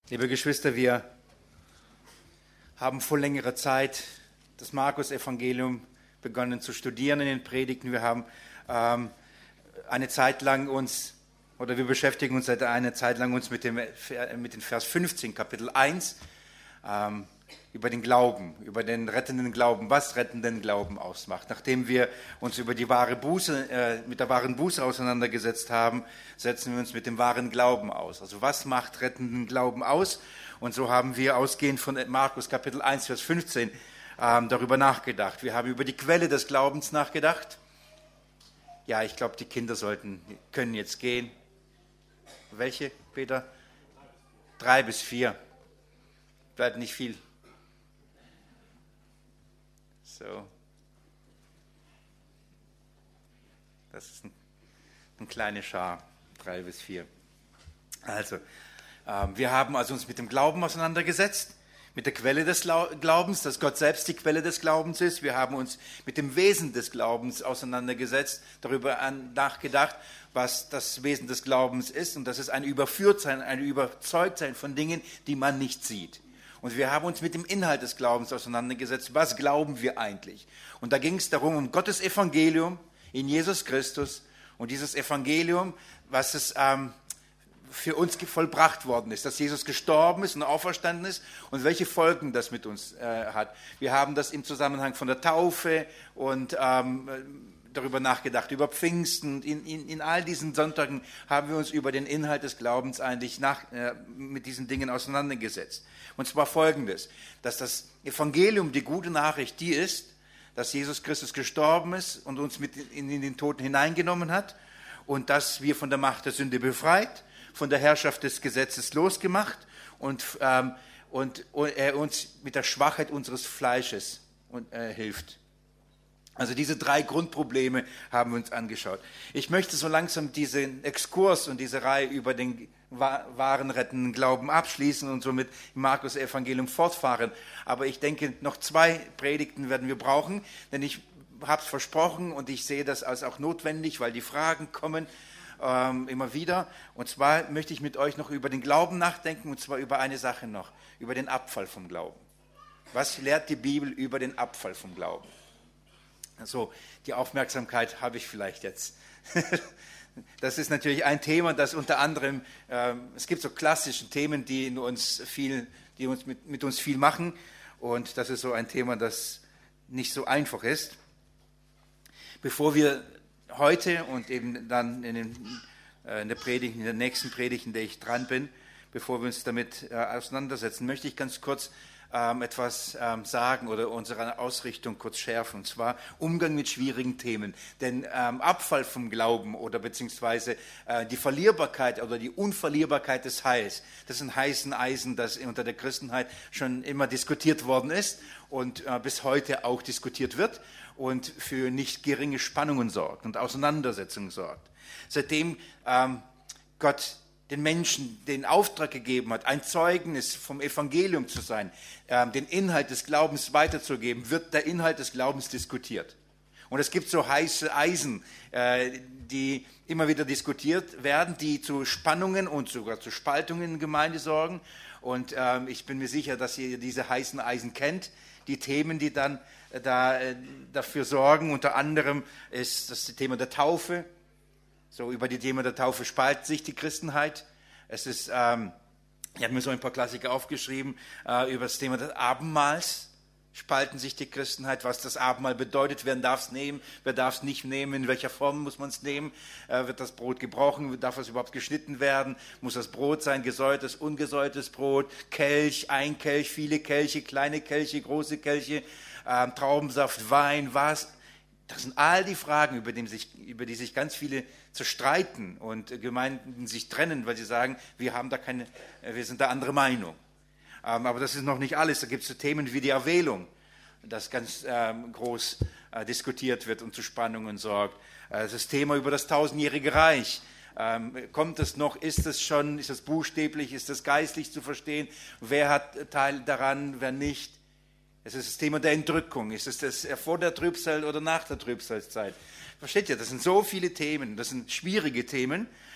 Liebe Geschwister, wir haben vor längerer Zeit das Markus-Evangelium begonnen zu studieren in den Predigten. Wir haben eine Zeit lang wir beschäftigen uns seit einer Zeit lang mit dem Vers 15, Kapitel 1, über den Glauben, über den rettenden Glauben, was rettenden Glauben ausmacht. Nachdem wir uns mit der wahren Buße auseinandergesetzt haben, setzen wir uns mit dem wahren Glauben aus. Also was macht rettenden Glauben aus? Und so haben wir ausgehend von Markus Kapitel 1, Vers 15 darüber nachgedacht. Wir haben über die Quelle des Glaubens nachgedacht. Ja, ich glaube, die Kinder können jetzt gehen. Welche, Peter? 3 bis 4. Bleibt nicht viel. So. Das ist eine kleine Schar, 3 bis 4. Also, wir haben uns mit dem Glauben auseinandergesetzt, mit der Quelle des Glaubens, dass Gott selbst die Quelle des Glaubens ist. Wir haben uns mit dem Wesen des Glaubens auseinandergesetzt, darüber nachgedacht, was das Wesen des Glaubens ist. Und das ist ein Überführtsein, ein Überzeugtsein von Dingen, die man nicht sieht. Und wir haben uns mit dem Inhalt des Glaubens auseinandergesetzt. Was glauben wir eigentlich? Und da ging es darum, um Gottes Evangelium in Jesus Christus und dieses Evangelium, was es für uns vollbracht worden ist, dass Jesus gestorben ist und auferstanden ist und welche Folgen das mit uns hat. Wir haben das im Zusammenhang von der Taufe und darüber nachgedacht, über Pfingsten. In all diesen Sonntagen haben wir uns über den Inhalt des Glaubens eigentlich mit diesen Dingen auseinandergesetzt. Und zwar Folgendes, dass das Evangelium, die gute Nachricht, die ist, dass Jesus Christus gestorben ist und uns mit in den Tod hineingenommen hat und dass wir von der Macht der Sünde befreit, von der Herrschaft des Gesetzes losgemacht und er uns mit der Schwachheit unseres Fleisches hilft. Also diese 3 Grundprobleme haben wir uns angeschaut. Ich möchte so langsam diesen Exkurs und diese Reihe über den wahren rettenden Glauben abschließen und somit im Markus-Evangelium fortfahren. Aber ich denke, noch 2 Predigten werden wir brauchen, denn ich habe es versprochen und ich sehe das als auch notwendig, weil die Fragen kommen immer wieder. Und zwar möchte ich mit euch noch über den Glauben nachdenken, und zwar über eine Sache noch, über den Abfall vom Glauben. Was lehrt die Bibel über den Abfall vom Glauben? Also die Aufmerksamkeit habe ich vielleicht jetzt. Das ist natürlich ein Thema, das unter anderem, es gibt so klassische Themen, die mit uns viel machen, und das ist so ein Thema, das nicht so einfach ist. Bevor wir heute und eben dann in der nächsten Predigt, in der ich dran bin, bevor wir uns damit auseinandersetzen, möchte ich ganz kurz etwas sagen oder unsere Ausrichtung kurz schärfen, und zwar Umgang mit schwierigen Themen. Denn Abfall vom Glauben oder beziehungsweise die Verlierbarkeit oder die Unverlierbarkeit des Heils, das ist ein heißen Eisen, das unter der Christenheit schon immer diskutiert worden ist und bis heute auch diskutiert wird und für nicht geringe Spannungen sorgt und Auseinandersetzungen sorgt. Seitdem Gott den Menschen den Auftrag gegeben hat, ein Zeugnis vom Evangelium zu sein, den Inhalt des Glaubens weiterzugeben, wird der Inhalt des Glaubens diskutiert. Und es gibt so heiße Eisen, die immer wieder diskutiert werden, die zu Spannungen und sogar zu Spaltungen in der Gemeinde sorgen. Und ich bin mir sicher, dass ihr diese heißen Eisen kennt, die Themen, die dann dafür sorgen. Unter anderem ist das Thema der Taufe. So, über die Thema der Taufe spaltet sich die Christenheit. Ich habe mir so ein paar Klassiker aufgeschrieben, über das Thema des Abendmahls spalten sich die Christenheit, was das Abendmahl bedeutet, wer darf es nehmen, wer darf es nicht nehmen, in welcher Form muss man es nehmen, wird das Brot gebrochen, darf es überhaupt geschnitten werden, muss das Brot sein, gesäuertes, ungesäuertes Brot, Kelch, ein Kelch, viele Kelche, kleine Kelche, große Kelche, Traubensaft, Wein, was. Das sind all die Fragen, über die sich ganz viele zerstreiten und Gemeinden sich trennen, weil sie sagen, wir sind da andere Meinung. Aber das ist noch nicht alles. Da gibt es so Themen wie die Erwählung, das ganz groß diskutiert wird und zu Spannungen sorgt. Das Thema über das 1000-jährige Reich. Kommt es noch? Ist es schon? Ist es buchstäblich? Ist es geistlich zu verstehen? Wer hat Teil daran? Wer nicht? Es ist das Thema der Entrückung. Ist es das vor der Trübsal oder nach der Trübsalzeit? Versteht ihr? Das sind so viele Themen. Das sind schwierige Themen.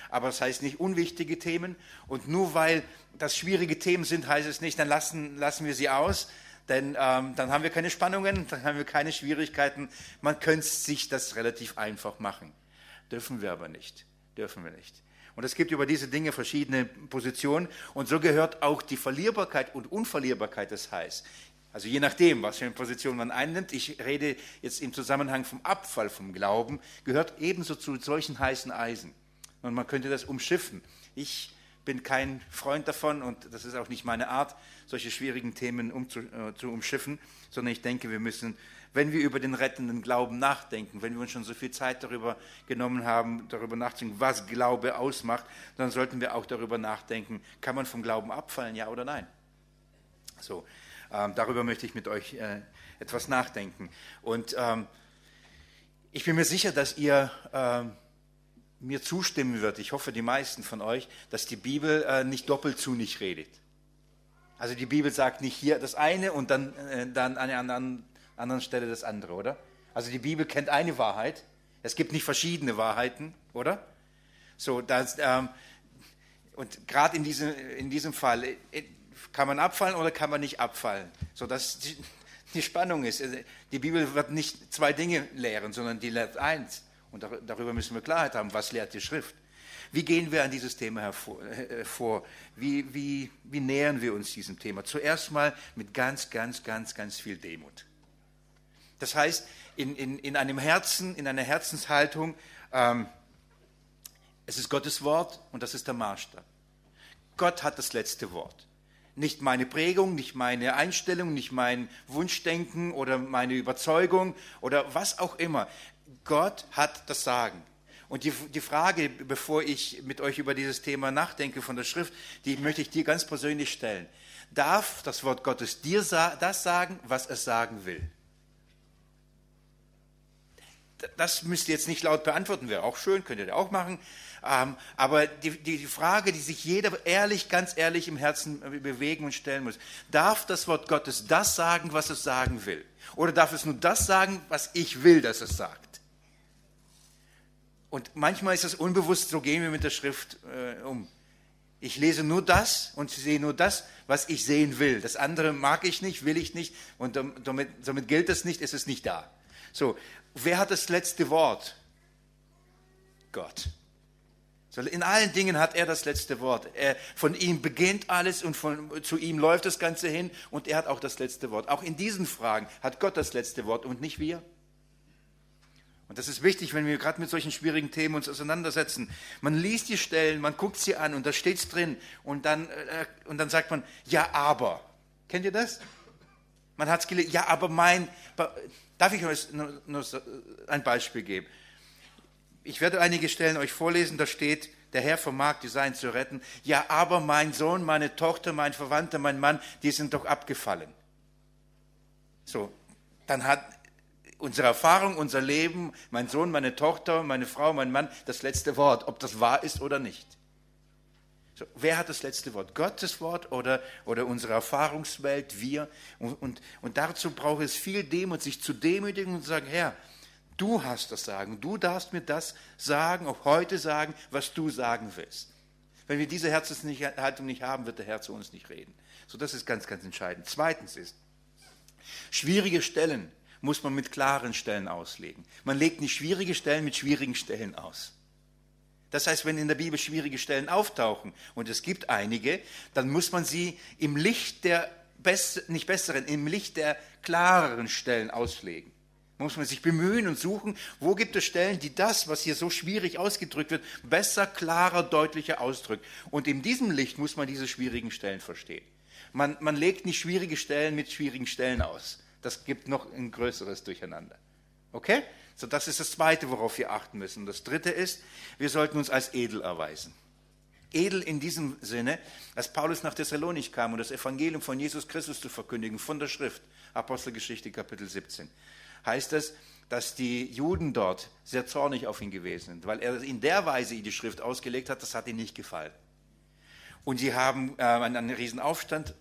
aber das heißt nicht unwichtige Themen. Und nur weil das schwierige Themen sind, heißt es nicht, dann lassen wir sie aus, denn dann haben wir keine Spannungen, dann haben wir keine Schwierigkeiten. Man könnte sich das relativ einfach machen. Dürfen wir aber nicht. Dürfen wir nicht. Und es gibt über diese Dinge verschiedene Positionen und so gehört auch die Verlierbarkeit und Unverlierbarkeit des Heils. Also je nachdem, was für eine Position man einnimmt, ich rede jetzt im Zusammenhang vom Abfall vom Glauben, gehört ebenso zu solchen heißen Eisen. Und man könnte das umschiffen. Ich bin kein Freund davon und das ist auch nicht meine Art, solche schwierigen Themen zu umschiffen, sondern ich denke, wir müssen, wenn wir über den rettenden Glauben nachdenken, wenn wir uns schon so viel Zeit darüber genommen haben, darüber nachzudenken, was Glaube ausmacht, dann sollten wir auch darüber nachdenken, kann man vom Glauben abfallen, ja oder nein? So, darüber möchte ich mit euch etwas nachdenken. Und ich bin mir sicher, dass ihr mir zustimmen wird, ich hoffe die meisten von euch, dass die Bibel nicht doppelt zu nicht redet. Also die Bibel sagt nicht hier das eine und dann an einer anderen Stelle das andere, oder? Also die Bibel kennt eine Wahrheit, es gibt nicht verschiedene Wahrheiten, oder? So, und gerade in diesem Fall, kann man abfallen oder kann man nicht abfallen? So, dass die Spannung ist. Die Bibel wird nicht zwei Dinge lehren, sondern die lehrt eins. Und darüber müssen wir Klarheit haben. Was lehrt die Schrift? Wie gehen wir an dieses Thema vor? Wie nähern wir uns diesem Thema? Zuerst mal mit ganz viel Demut. Das heißt, in einem Herzen, in einer Herzenshaltung, es ist Gottes Wort und das ist der Maßstab. Gott hat das letzte Wort. Nicht meine Prägung, nicht meine Einstellung, nicht mein Wunschdenken oder meine Überzeugung oder was auch immer. Gott hat das Sagen. Und die Frage, bevor ich mit euch über dieses Thema nachdenke von der Schrift, die möchte ich dir ganz persönlich stellen. Darf das Wort Gottes dir das sagen, was es sagen will? Das müsst ihr jetzt nicht laut beantworten, wäre auch schön, könnt ihr auch machen. Aber die Frage, die sich jeder ehrlich, ganz ehrlich im Herzen bewegen und stellen muss, darf das Wort Gottes das sagen, was es sagen will? Oder darf es nur das sagen, was ich will, dass es sagt? Und manchmal ist es unbewusst, so gehen wir mit der Schrift um. Ich lese nur das und sehe nur das, was ich sehen will. Das andere mag ich nicht, will ich nicht und somit gilt es nicht, ist es nicht da. So, wer hat das letzte Wort? Gott. So, in allen Dingen hat er das letzte Wort. Von ihm beginnt alles und zu ihm läuft das Ganze hin und er hat auch das letzte Wort. Auch in diesen Fragen hat Gott das letzte Wort und nicht wir. Und das ist wichtig, wenn wir gerade mit solchen schwierigen Themen uns auseinandersetzen. Man liest die Stellen, man guckt sie an und da steht es drin und dann sagt man, ja, aber. Kennt ihr das? Man hat es gelesen, ja, aber darf ich euch nur ein Beispiel geben? Ich werde einige Stellen euch vorlesen, da steht, der Herr vermag die Seinen zu retten. Ja, aber mein Sohn, meine Tochter, mein Verwandter, mein Mann, die sind doch abgefallen. So, dann hat unsere Erfahrung, unser Leben, mein Sohn, meine Tochter, meine Frau, mein Mann, das letzte Wort, ob das wahr ist oder nicht. So, wer hat das letzte Wort? Gottes Wort oder unsere Erfahrungswelt, wir? Und dazu braucht es viel Demut, sich zu demütigen und zu sagen, Herr, du hast das Sagen, du darfst mir das sagen, auch heute sagen, was du sagen willst. Wenn wir diese Herzenshaltung nicht haben, wird der Herr zu uns nicht reden. So, das ist ganz entscheidend. Zweitens ist, schwierige Stellen muss man mit klaren Stellen auslegen. Man legt nicht schwierige Stellen mit schwierigen Stellen aus. Das heißt, wenn in der Bibel schwierige Stellen auftauchen, und es gibt einige, dann muss man sie im Licht der im Licht der klareren Stellen auslegen. Muss man sich bemühen und suchen, wo gibt es Stellen, die das, was hier so schwierig ausgedrückt wird, besser, klarer, deutlicher ausdrückt. Und in diesem Licht muss man diese schwierigen Stellen verstehen. Man legt nicht schwierige Stellen mit schwierigen Stellen aus. Das gibt noch ein größeres Durcheinander. Okay? So, das ist das Zweite, worauf wir achten müssen. Und das Dritte ist, wir sollten uns als edel erweisen. Edel in diesem Sinne, als Paulus nach Thessalonich kam, um das Evangelium von Jesus Christus zu verkündigen, von der Schrift, Apostelgeschichte Kapitel 17, heißt es, dass die Juden dort sehr zornig auf ihn gewesen sind, weil er in der Weise die Schrift ausgelegt hat, das hat ihnen nicht gefallen. Und sie haben einen riesen Aufstand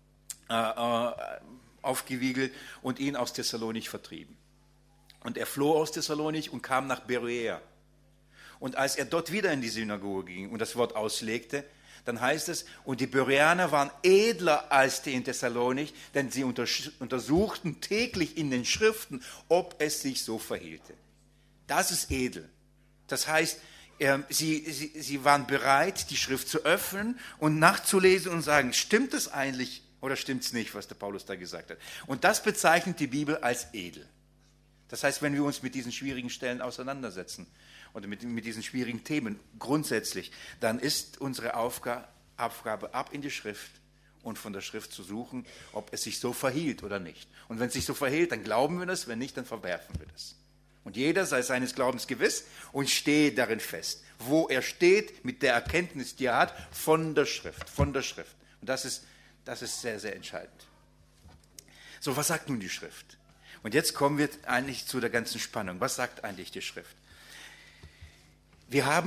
aufgewiegelt und ihn aus Thessalonich vertrieben. Und er floh aus Thessalonich und kam nach Beroea. Und als er dort wieder in die Synagoge ging und das Wort auslegte, dann heißt es, und die Bereaner waren edler als die in Thessalonik, denn sie untersuchten täglich in den Schriften, ob es sich so verhielte. Das ist edel. Das heißt, sie waren bereit, die Schrift zu öffnen und nachzulesen und sagen, stimmt es eigentlich oder stimmt es nicht, was der Paulus da gesagt hat. Und das bezeichnet die Bibel als edel. Das heißt, wenn wir uns mit diesen schwierigen Stellen auseinandersetzen oder mit diesen schwierigen Themen grundsätzlich, dann ist unsere Aufgabe, ab in die Schrift und von der Schrift zu suchen, ob es sich so verhielt oder nicht. Und wenn es sich so verhielt, dann glauben wir das, wenn nicht, dann verwerfen wir das. Und jeder sei seines Glaubens gewiss und stehe darin fest, wo er steht mit der Erkenntnis, die er hat, von der Schrift, von der Schrift. Und das ist sehr, sehr entscheidend. So, was sagt nun die Schrift? Und jetzt kommen wir eigentlich zu der ganzen Spannung. Was sagt eigentlich die Schrift? Wir haben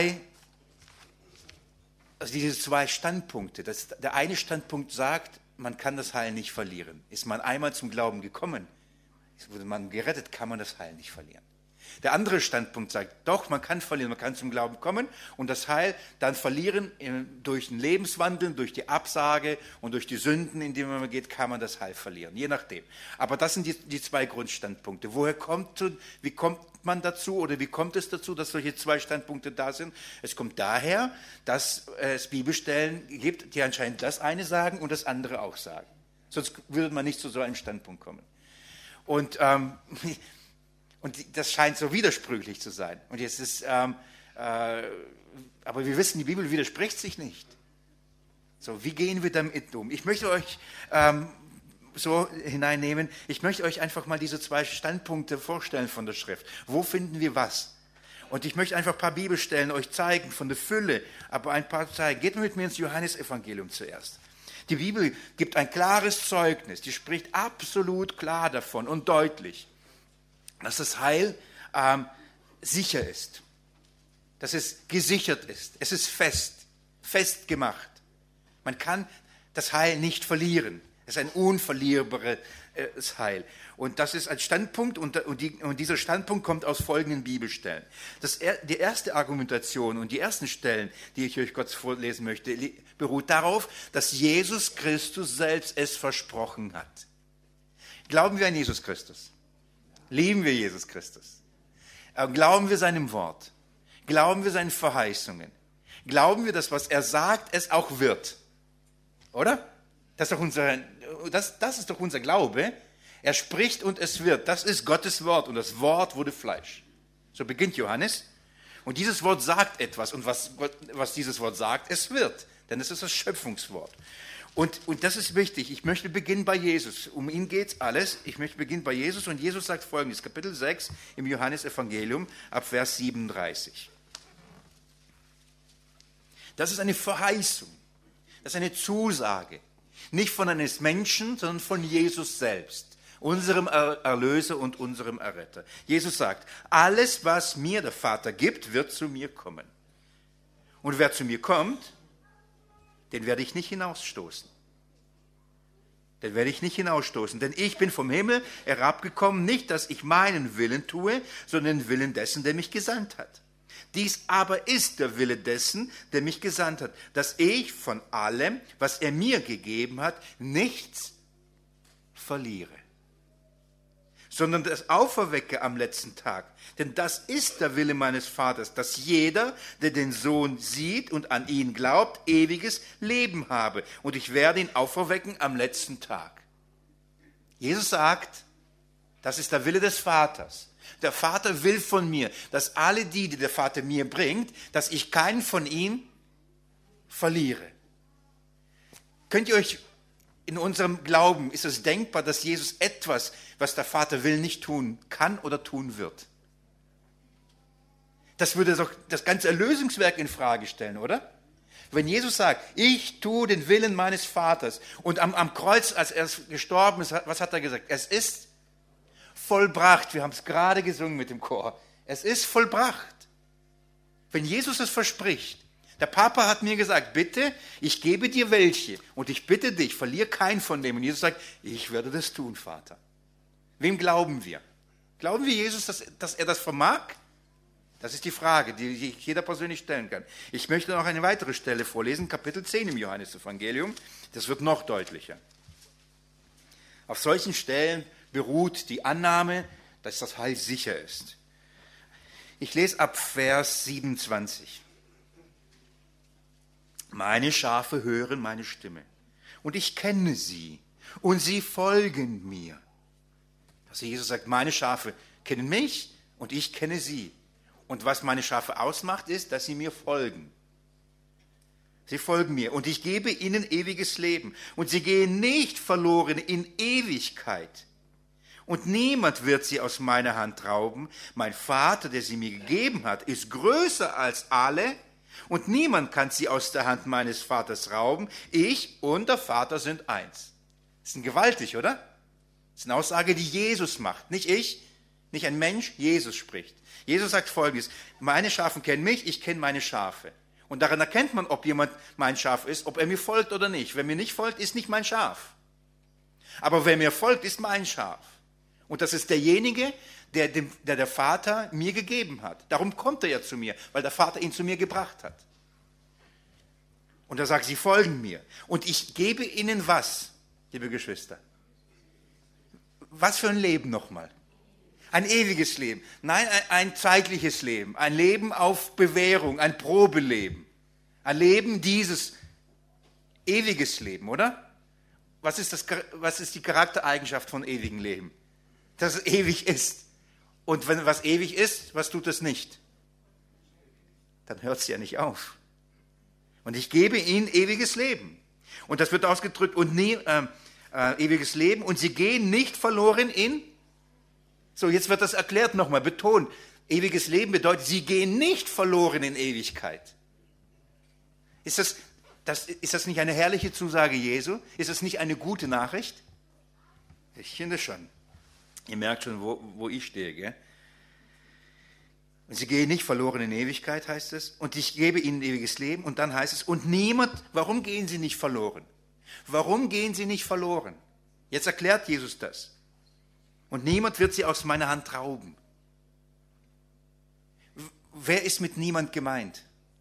diese zwei Standpunkte. Der eine Standpunkt sagt, man kann das Heil nicht verlieren. Ist man einmal zum Glauben gekommen, wurde man gerettet, kann man das Heil nicht verlieren. Der andere Standpunkt sagt, doch, man kann verlieren, man kann zum Glauben kommen und das Heil dann verlieren durch den Lebenswandel, durch die Absage und durch die Sünden, in die man geht, kann man das Heil verlieren, je nachdem. Aber das sind die zwei Grundstandpunkte. Wie kommt man dazu oder wie kommt es dazu, dass solche zwei Standpunkte da sind? Es kommt daher, dass es Bibelstellen gibt, die anscheinend das eine sagen und das andere auch sagen. Sonst würde man nicht zu so einem Standpunkt kommen. Und das scheint so widersprüchlich zu sein. Und jetzt ist, aber wir wissen, die Bibel widerspricht sich nicht. So, wie gehen wir damit um? Ich möchte euch so hineinnehmen, ich möchte euch einfach mal diese zwei Standpunkte vorstellen von der Schrift. Wo finden wir was? Und ich möchte einfach ein paar Bibelstellen euch zeigen, von der Fülle, aber ein paar zeigen. Geht mit mir ins Johannesevangelium zuerst. Die Bibel gibt ein klares Zeugnis, die spricht absolut klar davon und deutlich, dass das Heil sicher ist, dass es gesichert ist, es ist fest gemacht. Man kann das Heil nicht verlieren, es ist ein unverlierbares Heil. Und das ist ein Standpunkt und dieser Standpunkt kommt aus folgenden Bibelstellen. Die erste Argumentation und die ersten Stellen, die ich euch kurz vorlesen möchte, beruht darauf, dass Jesus Christus selbst es versprochen hat. Glauben wir an Jesus Christus? Lieben wir Jesus Christus? Glauben wir seinem Wort? Glauben wir seinen Verheißungen? Glauben wir, dass was er sagt, es auch wird? Oder? Das ist doch unser Glaube. Er spricht und es wird. Das ist Gottes Wort und das Wort wurde Fleisch. So beginnt Johannes. Und dieses Wort sagt etwas. Und was dieses Wort sagt, es wird. Denn es ist das Schöpfungswort. Und das ist wichtig. Ich möchte beginnen bei Jesus. Um ihn geht es alles. Ich möchte beginnen bei Jesus. Und Jesus sagt Folgendes, Kapitel 6 im Johannesevangelium ab Vers 37. Das ist eine Verheißung. Das ist eine Zusage. Nicht von eines Menschen, sondern von Jesus selbst, unserem Erlöser und unserem Erretter. Jesus sagt, alles, was mir der Vater gibt, wird zu mir kommen. Und wer zu mir kommt, den werde ich nicht hinausstoßen. Denn ich bin vom Himmel herabgekommen, nicht, dass ich meinen Willen tue, sondern den Willen dessen, der mich gesandt hat. Dies aber ist der Wille dessen, der mich gesandt hat, dass ich von allem, was er mir gegeben hat, nichts verliere, sondern das auferwecke am letzten Tag. Denn das ist der Wille meines Vaters, dass jeder, der den Sohn sieht und an ihn glaubt, ewiges Leben habe. Und ich werde ihn auferwecken am letzten Tag. Jesus sagt, das ist der Wille des Vaters. Der Vater will von mir, dass alle die der Vater mir bringt, dass ich keinen von ihnen verliere. Könnt ihr euch in unserem Glauben, ist es denkbar, dass Jesus etwas, was der Vater will, nicht tun kann oder tun wird? Das würde doch das ganze Erlösungswerk in Frage stellen, oder? Wenn Jesus sagt, ich tue den Willen meines Vaters und am Kreuz, als er gestorben ist, was hat er gesagt? Es ist vollbracht. Wir haben es gerade gesungen mit dem Chor. Es ist vollbracht. Wenn Jesus es verspricht, der Papa hat mir gesagt, bitte, ich gebe dir welche und ich bitte dich, verlier keinen von dem. Und Jesus sagt, ich werde das tun, Vater. Wem glauben wir? Glauben wir Jesus, dass er das vermag? Das ist die Frage, die sich jeder persönlich stellen kann. Ich möchte noch eine weitere Stelle vorlesen, Kapitel 10 im Johannesevangelium. Das wird noch deutlicher. Auf solchen Stellen beruht die Annahme, dass das Heil sicher ist. Ich lese ab Vers 27. Meine Schafe hören meine Stimme und ich kenne sie und sie folgen mir. Also Jesus sagt, meine Schafe kennen mich und ich kenne sie. Und was meine Schafe ausmacht, ist, dass sie mir folgen. Sie folgen mir und ich gebe ihnen ewiges Leben und sie gehen nicht verloren in Ewigkeit. Und niemand wird sie aus meiner Hand rauben. Mein Vater, der sie mir gegeben hat, ist größer als alle und niemand kann sie aus der Hand meines Vaters rauben. Ich und der Vater sind eins. Das ist gewaltig, oder? Das ist eine Aussage, die Jesus macht. Nicht ich, nicht ein Mensch, Jesus spricht. Jesus sagt Folgendes, meine Schafe kennen mich, ich kenne meine Schafe. Und daran erkennt man, ob jemand mein Schaf ist, ob er mir folgt oder nicht. Wer mir nicht folgt, ist nicht mein Schaf. Aber wer mir folgt, ist mein Schaf. Und das ist derjenige, der Vater mir gegeben hat. Darum kommt er ja zu mir, weil der Vater ihn zu mir gebracht hat. Und er sagt, sie folgen mir. Und ich gebe ihnen was, liebe Geschwister? Was für ein Leben nochmal? Ein ewiges Leben. Nein, ein zeitliches Leben. Ein Leben auf Bewährung, ein Probeleben. Ein Leben dieses ewiges Leben, oder? Was ist die Charaktereigenschaft von ewigem Leben? Dass es ewig ist. Und wenn was ewig ist, was tut es nicht? Dann hört es ja nicht auf. Und ich gebe ihnen ewiges Leben. Und das wird ausgedrückt, und ewiges Leben. Und sie gehen nicht verloren in... So, jetzt wird das erklärt nochmal, betont. Ewiges Leben bedeutet, sie gehen nicht verloren in Ewigkeit. Ist das nicht eine herrliche Zusage Jesu? Ist das nicht eine gute Nachricht? Ich finde schon. Ihr merkt schon, wo ich stehe. Gell? Und sie gehen nicht verloren in Ewigkeit, heißt es. Und ich gebe ihnen ewiges Leben. Und dann heißt es, und niemand, warum gehen sie nicht verloren? Warum gehen sie nicht verloren? Jetzt erklärt Jesus das. Und niemand wird sie aus meiner Hand rauben. Wer ist mit niemand gemeint?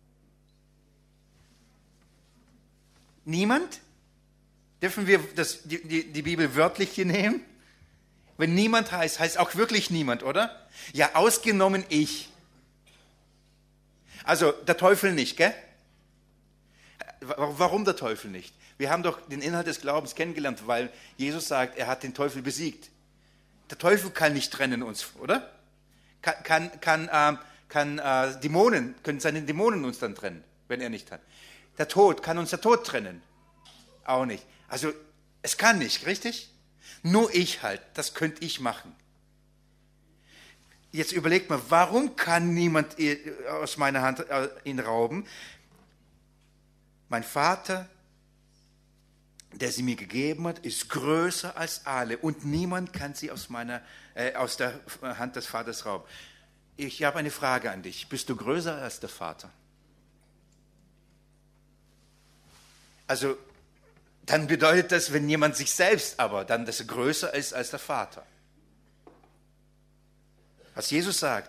Niemand? Dürfen wir die Bibel wörtlich hier nehmen? Wenn niemand heißt auch wirklich niemand, oder? Ja, ausgenommen ich. Also der Teufel nicht, gell? Warum der Teufel nicht? Wir haben doch den Inhalt des Glaubens kennengelernt, weil Jesus sagt, er hat den Teufel besiegt. Der Teufel kann nicht trennen uns, oder? Können seine Dämonen uns dann trennen, wenn er nicht hat? Der Tod, kann uns der Tod trennen? Auch nicht. Also es kann nicht, richtig? Nur ich halt, das könnte ich machen. Jetzt überlegt mal, warum kann niemand aus meiner Hand ihn rauben? Mein Vater, der sie mir gegeben hat, ist größer als alle und niemand kann sie aus der Hand des Vaters rauben. Ich habe eine Frage an dich. Bist du größer als der Vater? Also, dann bedeutet das, wenn jemand sich selbst dann, dass er größer ist als der Vater. Was Jesus sagt,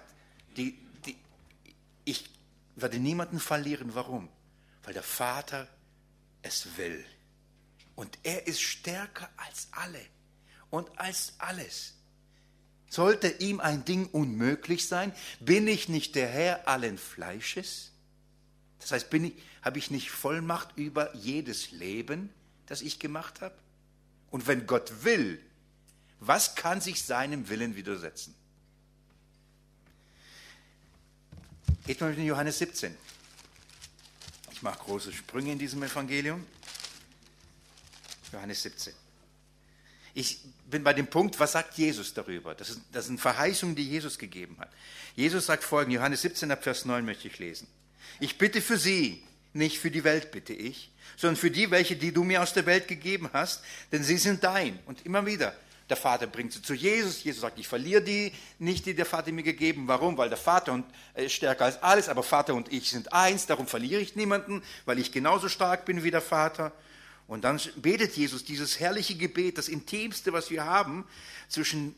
ich werde niemanden verlieren. Warum? Weil der Vater es will. Und er ist stärker als alle und als alles. Sollte ihm ein Ding unmöglich sein, bin ich nicht der Herr allen Fleisches? Das heißt, habe ich nicht Vollmacht über jedes Leben, das ich gemacht habe? Und wenn Gott will, was kann sich seinem Willen widersetzen? Geht mal mit in Johannes 17. Ich mache große Sprünge in diesem Evangelium. Johannes 17. Ich bin bei dem Punkt, was sagt Jesus darüber? Das sind Verheißungen, die Jesus gegeben hat. Jesus sagt folgendes, Johannes 17, ab Vers 9 möchte ich lesen. Ich bitte für sie, nicht für die Welt bitte ich, sondern für die, die du mir aus der Welt gegeben hast, denn sie sind dein. Und immer wieder, der Vater bringt sie zu Jesus. Jesus sagt, ich verliere die nicht, die der Vater mir gegeben. Warum? Weil der Vater ist stärker als alles, aber Vater und ich sind eins, darum verliere ich niemanden, weil ich genauso stark bin wie der Vater. Und dann betet Jesus dieses herrliche Gebet, das Intimste, was wir haben,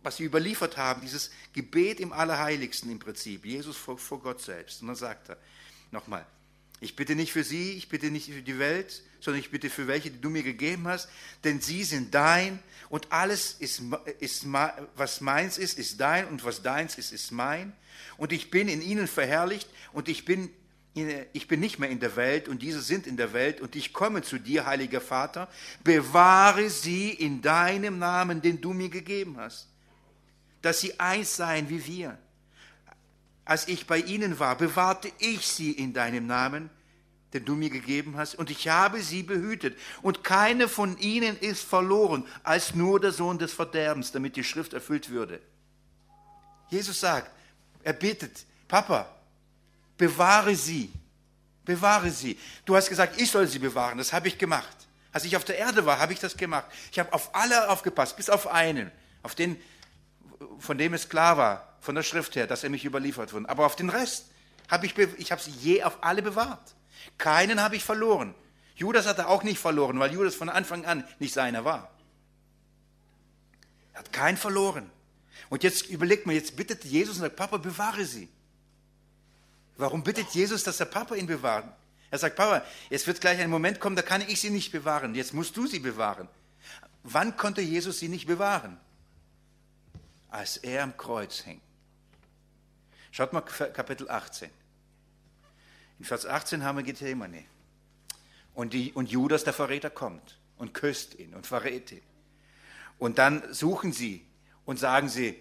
was sie überliefert haben, dieses Gebet im Allerheiligsten im Prinzip, Jesus vor Gott selbst. Und dann sagt er nochmal, ich bitte nicht für sie, ich bitte nicht für die Welt, sondern ich bitte für welche, die du mir gegeben hast, denn sie sind dein und alles was meins ist dein und was deins ist mein. Und ich bin in ihnen verherrlicht und ich bin nicht mehr in der Welt und diese sind in der Welt und ich komme zu dir, heiliger Vater, bewahre sie in deinem Namen, den du mir gegeben hast, dass sie eins seien wie wir. Als ich bei ihnen war, bewahrte ich sie in deinem Namen, den du mir gegeben hast, und ich habe sie behütet. Und keine von ihnen ist verloren, als nur der Sohn des Verderbens, damit die Schrift erfüllt würde. Jesus sagt, er bittet, Papa, bewahre sie, bewahre sie. Du hast gesagt, ich soll sie bewahren, das habe ich gemacht. Als ich auf der Erde war, habe ich das gemacht. Ich habe auf alle aufgepasst, bis auf einen, auf den, von dem es klar war, von der Schrift her, dass er mich überliefert wurde. Aber auf den Rest habe ich habe sie auf alle bewahrt. Keinen habe ich verloren. Judas hat er auch nicht verloren, weil Judas von Anfang an nicht seiner war. Er hat keinen verloren. Und jetzt überlegt man, jetzt bittet Jesus und sagt, Papa, bewahre sie. Warum bittet Jesus, dass der Papa ihn bewahrt? Er sagt, Papa, es wird gleich ein Moment kommen, da kann ich sie nicht bewahren. Jetzt musst du sie bewahren. Wann konnte Jesus sie nicht bewahren? Als er am Kreuz hing. Schaut mal Kapitel 18. In Vers 18 haben wir Gethsemane. Und Judas, der Verräter, kommt und küsst ihn und verrät ihn. Und dann suchen sie und sagen sie,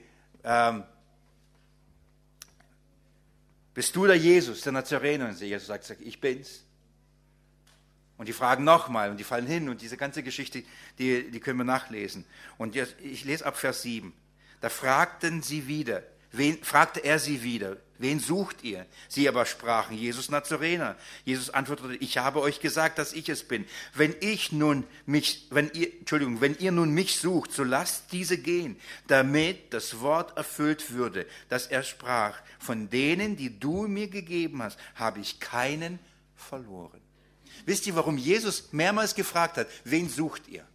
bist du der Jesus, der Nazarener? Und Jesus sagt, ich bin's. Und die fragen nochmal und die fallen hin und diese ganze Geschichte, die können wir nachlesen. Und jetzt, ich lese ab Vers 7. Da fragte er sie wieder, wen sucht ihr? Sie aber sprachen, Jesus Nazarener. Jesus antwortete, ich habe euch gesagt, dass ich es bin. Wenn ihr nun mich sucht, so lasst diese gehen, damit das Wort erfüllt würde, das er sprach. Von denen, die du mir gegeben hast, habe ich keinen verloren. Wisst ihr, warum Jesus mehrmals gefragt hat, wen sucht ihr?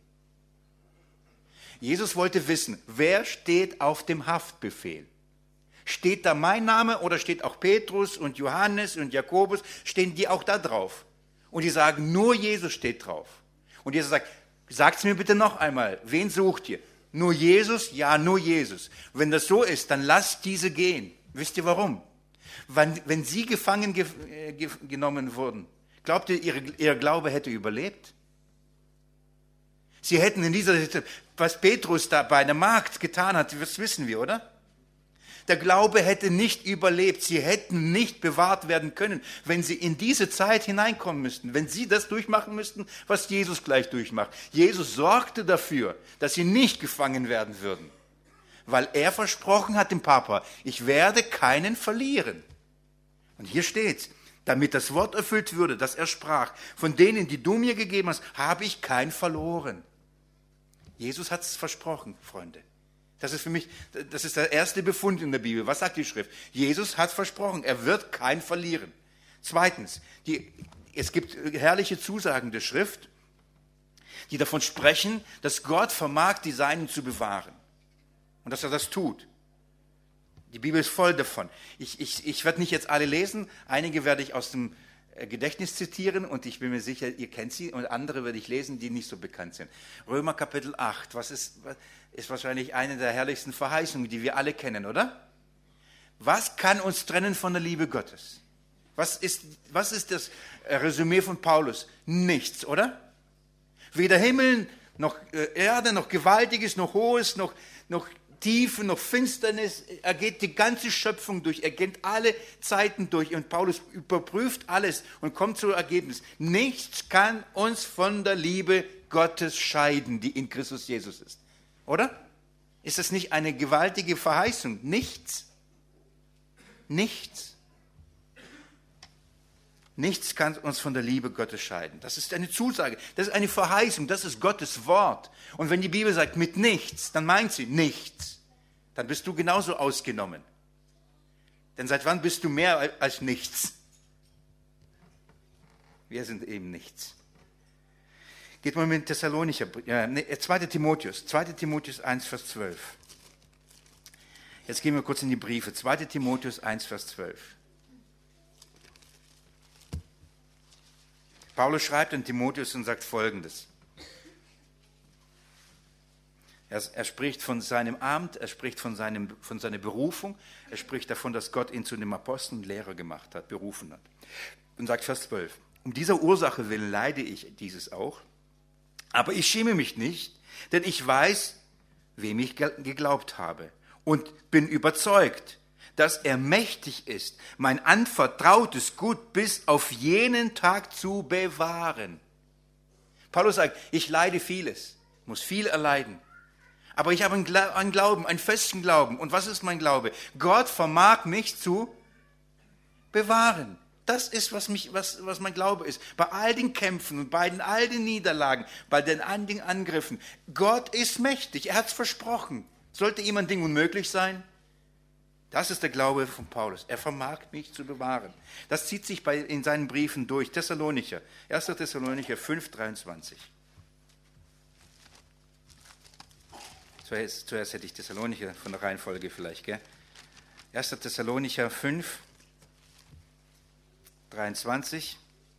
Jesus wollte wissen, wer steht auf dem Haftbefehl? Steht da mein Name oder steht auch Petrus und Johannes und Jakobus, stehen die auch da drauf? Und die sagen, nur Jesus steht drauf. Und Jesus sagt, sagt's mir bitte noch einmal, wen sucht ihr? Nur Jesus? Ja, nur Jesus. Wenn das so ist, dann lasst diese gehen. Wisst ihr warum? Wenn sie gefangen genommen wurden, glaubt ihr, ihr Glaube hätte überlebt? Sie hätten in dieser Situation, was Petrus da bei der Magd getan hat, das wissen wir, oder? Der Glaube hätte nicht überlebt. Sie hätten nicht bewahrt werden können, wenn sie in diese Zeit hineinkommen müssten, wenn sie das durchmachen müssten, was Jesus gleich durchmacht. Jesus sorgte dafür, dass sie nicht gefangen werden würden, weil er versprochen hat dem Papa, ich werde keinen verlieren. Und hier steht's, damit das Wort erfüllt würde, das er sprach, von denen, die du mir gegeben hast, habe ich keinen verloren. Jesus hat es versprochen, Freunde. Das ist für mich, das ist der erste Befund in der Bibel. Was sagt die Schrift? Jesus hat versprochen, er wird keinen verlieren. Zweitens, es gibt herrliche Zusagen der Schrift, die davon sprechen, dass Gott vermag, die Seinen zu bewahren. Und dass er das tut. Die Bibel ist voll davon. Ich werde nicht jetzt alle lesen, einige werde ich aus dem Gedächtnis zitieren und ich bin mir sicher, ihr kennt sie und andere werde ich lesen, die nicht so bekannt sind. Römer Kapitel 8, was ist wahrscheinlich eine der herrlichsten Verheißungen, die wir alle kennen, oder? Was kann uns trennen von der Liebe Gottes? Was ist das Resümee von Paulus? Nichts, oder? Weder Himmel, noch Erde, noch Gewaltiges, noch Hohes, noch Tiefe, noch Finsternis. Er geht die ganze Schöpfung durch, er geht alle Zeiten durch und Paulus überprüft alles und kommt zum Ergebnis. Nichts kann uns von der Liebe Gottes scheiden, die in Christus Jesus ist. Oder? Ist das nicht eine gewaltige Verheißung? Nichts. Nichts. Nichts kann uns von der Liebe Gottes scheiden. Das ist eine Zusage, das ist eine Verheißung, das ist Gottes Wort. Und wenn die Bibel sagt mit nichts, dann meint sie nichts. Dann bist du genauso ausgenommen. Denn seit wann bist du mehr als nichts? Wir sind eben nichts. Geht mal mit Thessalonicher, 2. Timotheus 1, Vers 12. Jetzt gehen wir kurz in die Briefe. 2. Timotheus 1, Vers 12. Paulus schreibt an Timotheus und sagt Folgendes. Er spricht von seinem Amt, er spricht von seiner Berufung, er spricht davon, dass Gott ihn zu einem Apostel und Lehrer gemacht hat, berufen hat. Und sagt Vers 12, um dieser Ursache willen leide ich dieses auch, aber ich schäme mich nicht, denn ich weiß, wem ich geglaubt habe und bin überzeugt, dass er mächtig ist, mein anvertrautes Gut bis auf jenen Tag zu bewahren. Paulus sagt, ich leide vieles, muss viel erleiden. Aber ich habe einen Glauben, einen festen Glauben. Und was ist mein Glaube? Gott vermag mich zu bewahren. Das ist, was mein Glaube ist. Bei all den Kämpfen und bei all den Niederlagen, bei den Angriffen. Gott ist mächtig. Er hat es versprochen. Sollte ihm ein Ding unmöglich sein? Das ist der Glaube von Paulus. Er vermag mich zu bewahren. Das zieht sich in seinen Briefen durch. Thessalonicher, 1. Thessalonicher 5, 23. Zuerst hätte ich Thessalonicher von der Reihenfolge vielleicht, gell? 1. Thessalonicher 5, 23.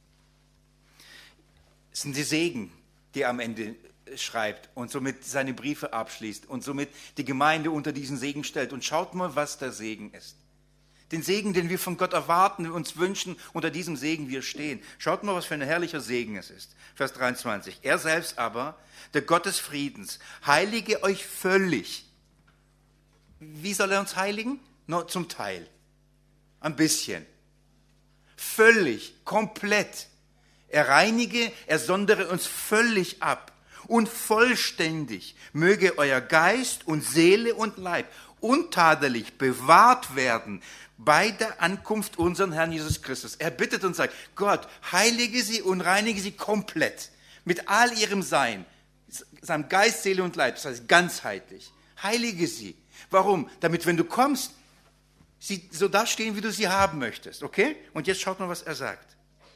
Es sind die Segen, die er am Ende schreibt und somit seine Briefe abschließt und somit die Gemeinde unter diesen Segen stellt. Und schaut mal, was der Segen ist. Den Segen, den wir von Gott erwarten, uns wünschen, unter diesem Segen wir stehen. Schaut mal, was für ein herrlicher Segen es ist. Vers 23. Er selbst aber, der Gott des Friedens, heilige euch völlig. Wie soll er uns heiligen? Nur zum Teil. Ein bisschen. Völlig, komplett. Er reinige, er sondere uns völlig ab. Und vollständig möge euer Geist und Seele und Leib untadelig bewahrt werden bei der Ankunft unseres Herrn Jesus Christus. Er bittet und sagt, Gott, heilige sie und reinige sie komplett. Mit all ihrem Sein. Seinem Geist, Seele und Leib. Das heißt ganzheitlich. Heilige sie. Warum? Damit, wenn du kommst, sie so dastehen, wie du sie haben möchtest. Okay? Und jetzt schaut mal, was er sagt.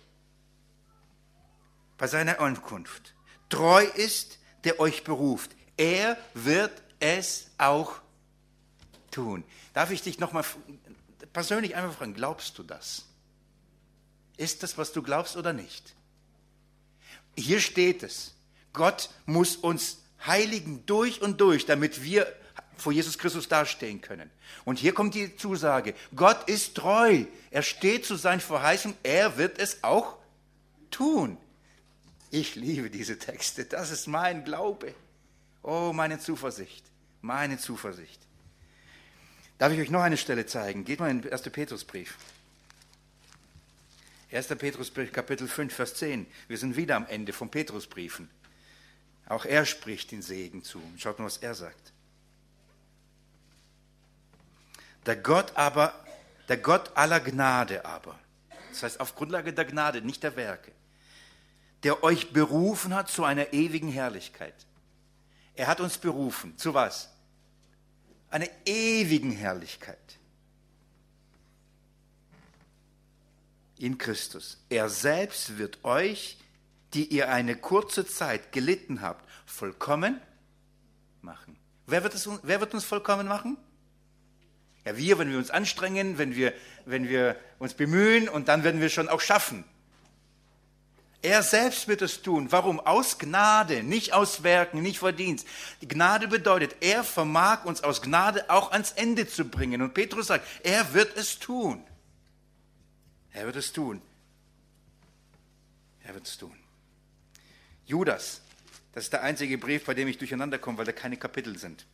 Bei seiner Ankunft. Treu ist, der euch beruft. Er wird es auch tun. Darf ich dich nochmal persönlich einfach fragen, glaubst du das? Ist das, was du glaubst oder nicht? Hier steht es. Gott muss uns heiligen durch und durch, damit wir vor Jesus Christus dastehen können. Und hier kommt die Zusage. Gott ist treu. Er steht zu seinen Verheißungen. Er wird es auch tun. Ich liebe diese Texte. Das ist mein Glaube. Oh, meine Zuversicht. Meine Zuversicht. Darf ich euch noch eine Stelle zeigen? Geht mal in den 1. Petrusbrief. 1. Petrusbrief, Kapitel 5, Vers 10. Wir sind wieder am Ende von Petrusbriefen. Auch er spricht den Segen zu. Schaut mal, was er sagt. Der Gott aller Gnade aber, das heißt auf Grundlage der Gnade, nicht der Werke, der euch berufen hat zu einer ewigen Herrlichkeit. Er hat uns berufen. Zu was? Einer ewigen Herrlichkeit. In Christus. Er selbst wird euch, die ihr eine kurze Zeit gelitten habt, vollkommen machen. Wer wird uns vollkommen machen? Ja, wir, wenn wir uns anstrengen, wenn wir uns bemühen und dann werden wir schon auch schaffen. Er selbst wird es tun. Warum? Aus Gnade, nicht aus Werken, nicht Verdienst. Die Gnade bedeutet, er vermag uns aus Gnade auch ans Ende zu bringen. Und Petrus sagt, er wird es tun. Er wird es tun. Er wird es tun. Judas, das ist der einzige Brief, bei dem ich durcheinander komme, weil da keine Kapitel sind.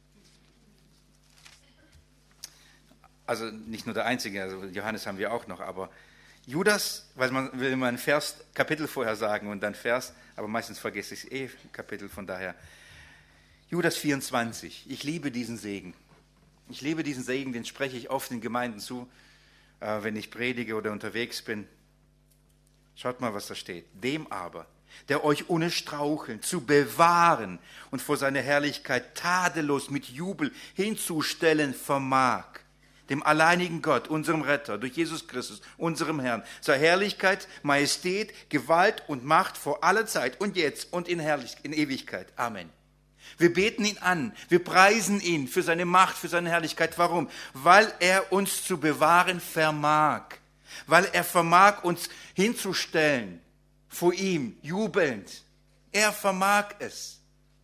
Also nicht nur der einzige, also Johannes haben wir auch noch, aber Judas, weil man will immer ein Vers, Kapitel vorher sagen und dann Vers, aber meistens vergesse ich Kapitel, von daher. Judas 24, ich liebe diesen Segen. Ich liebe diesen Segen, den spreche ich oft in Gemeinden zu, wenn ich predige oder unterwegs bin. Schaut mal, was da steht. Dem aber, der euch ohne Straucheln zu bewahren und vor seiner Herrlichkeit tadellos mit Jubel hinzustellen vermag. Dem alleinigen Gott, unserem Retter, durch Jesus Christus, unserem Herrn, sei Herrlichkeit, Majestät, Gewalt und Macht vor aller Zeit und jetzt und in Ewigkeit. Amen. Wir beten ihn an, wir preisen ihn für seine Macht, für seine Herrlichkeit. Warum? Weil er uns zu bewahren vermag. Weil er vermag, uns hinzustellen vor ihm, jubelnd. Er vermag es.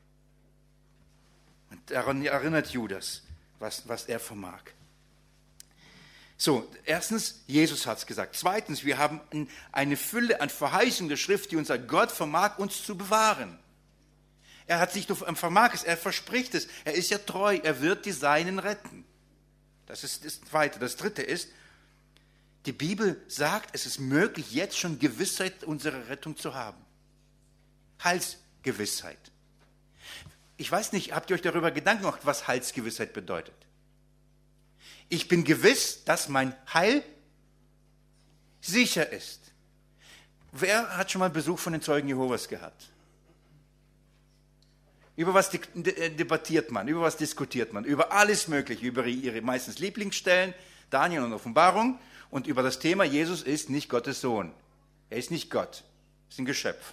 Und daran erinnert Judas, was er vermag. So, erstens, Jesus hat es gesagt. Zweitens, wir haben eine Fülle an Verheißungen der Schrift, die uns sagt, Gott vermag uns zu bewahren. Er hat sich nur vermag es, er verspricht es. Er ist ja treu, er wird die Seinen retten. Das ist das Zweite. Das Dritte ist, die Bibel sagt, es ist möglich, jetzt schon Gewissheit unserer Rettung zu haben. Heilsgewissheit. Ich weiß nicht, habt ihr euch darüber Gedanken gemacht, was Heilsgewissheit bedeutet? Ich bin gewiss, dass mein Heil sicher ist. Wer hat schon mal Besuch von den Zeugen Jehovas gehabt? Über was debattiert man? Über was diskutiert man? Über alles Mögliche, über ihre meistens Lieblingsstellen, Daniel und Offenbarung, und über das Thema, Jesus ist nicht Gottes Sohn. Er ist nicht Gott, er ist ein Geschöpf.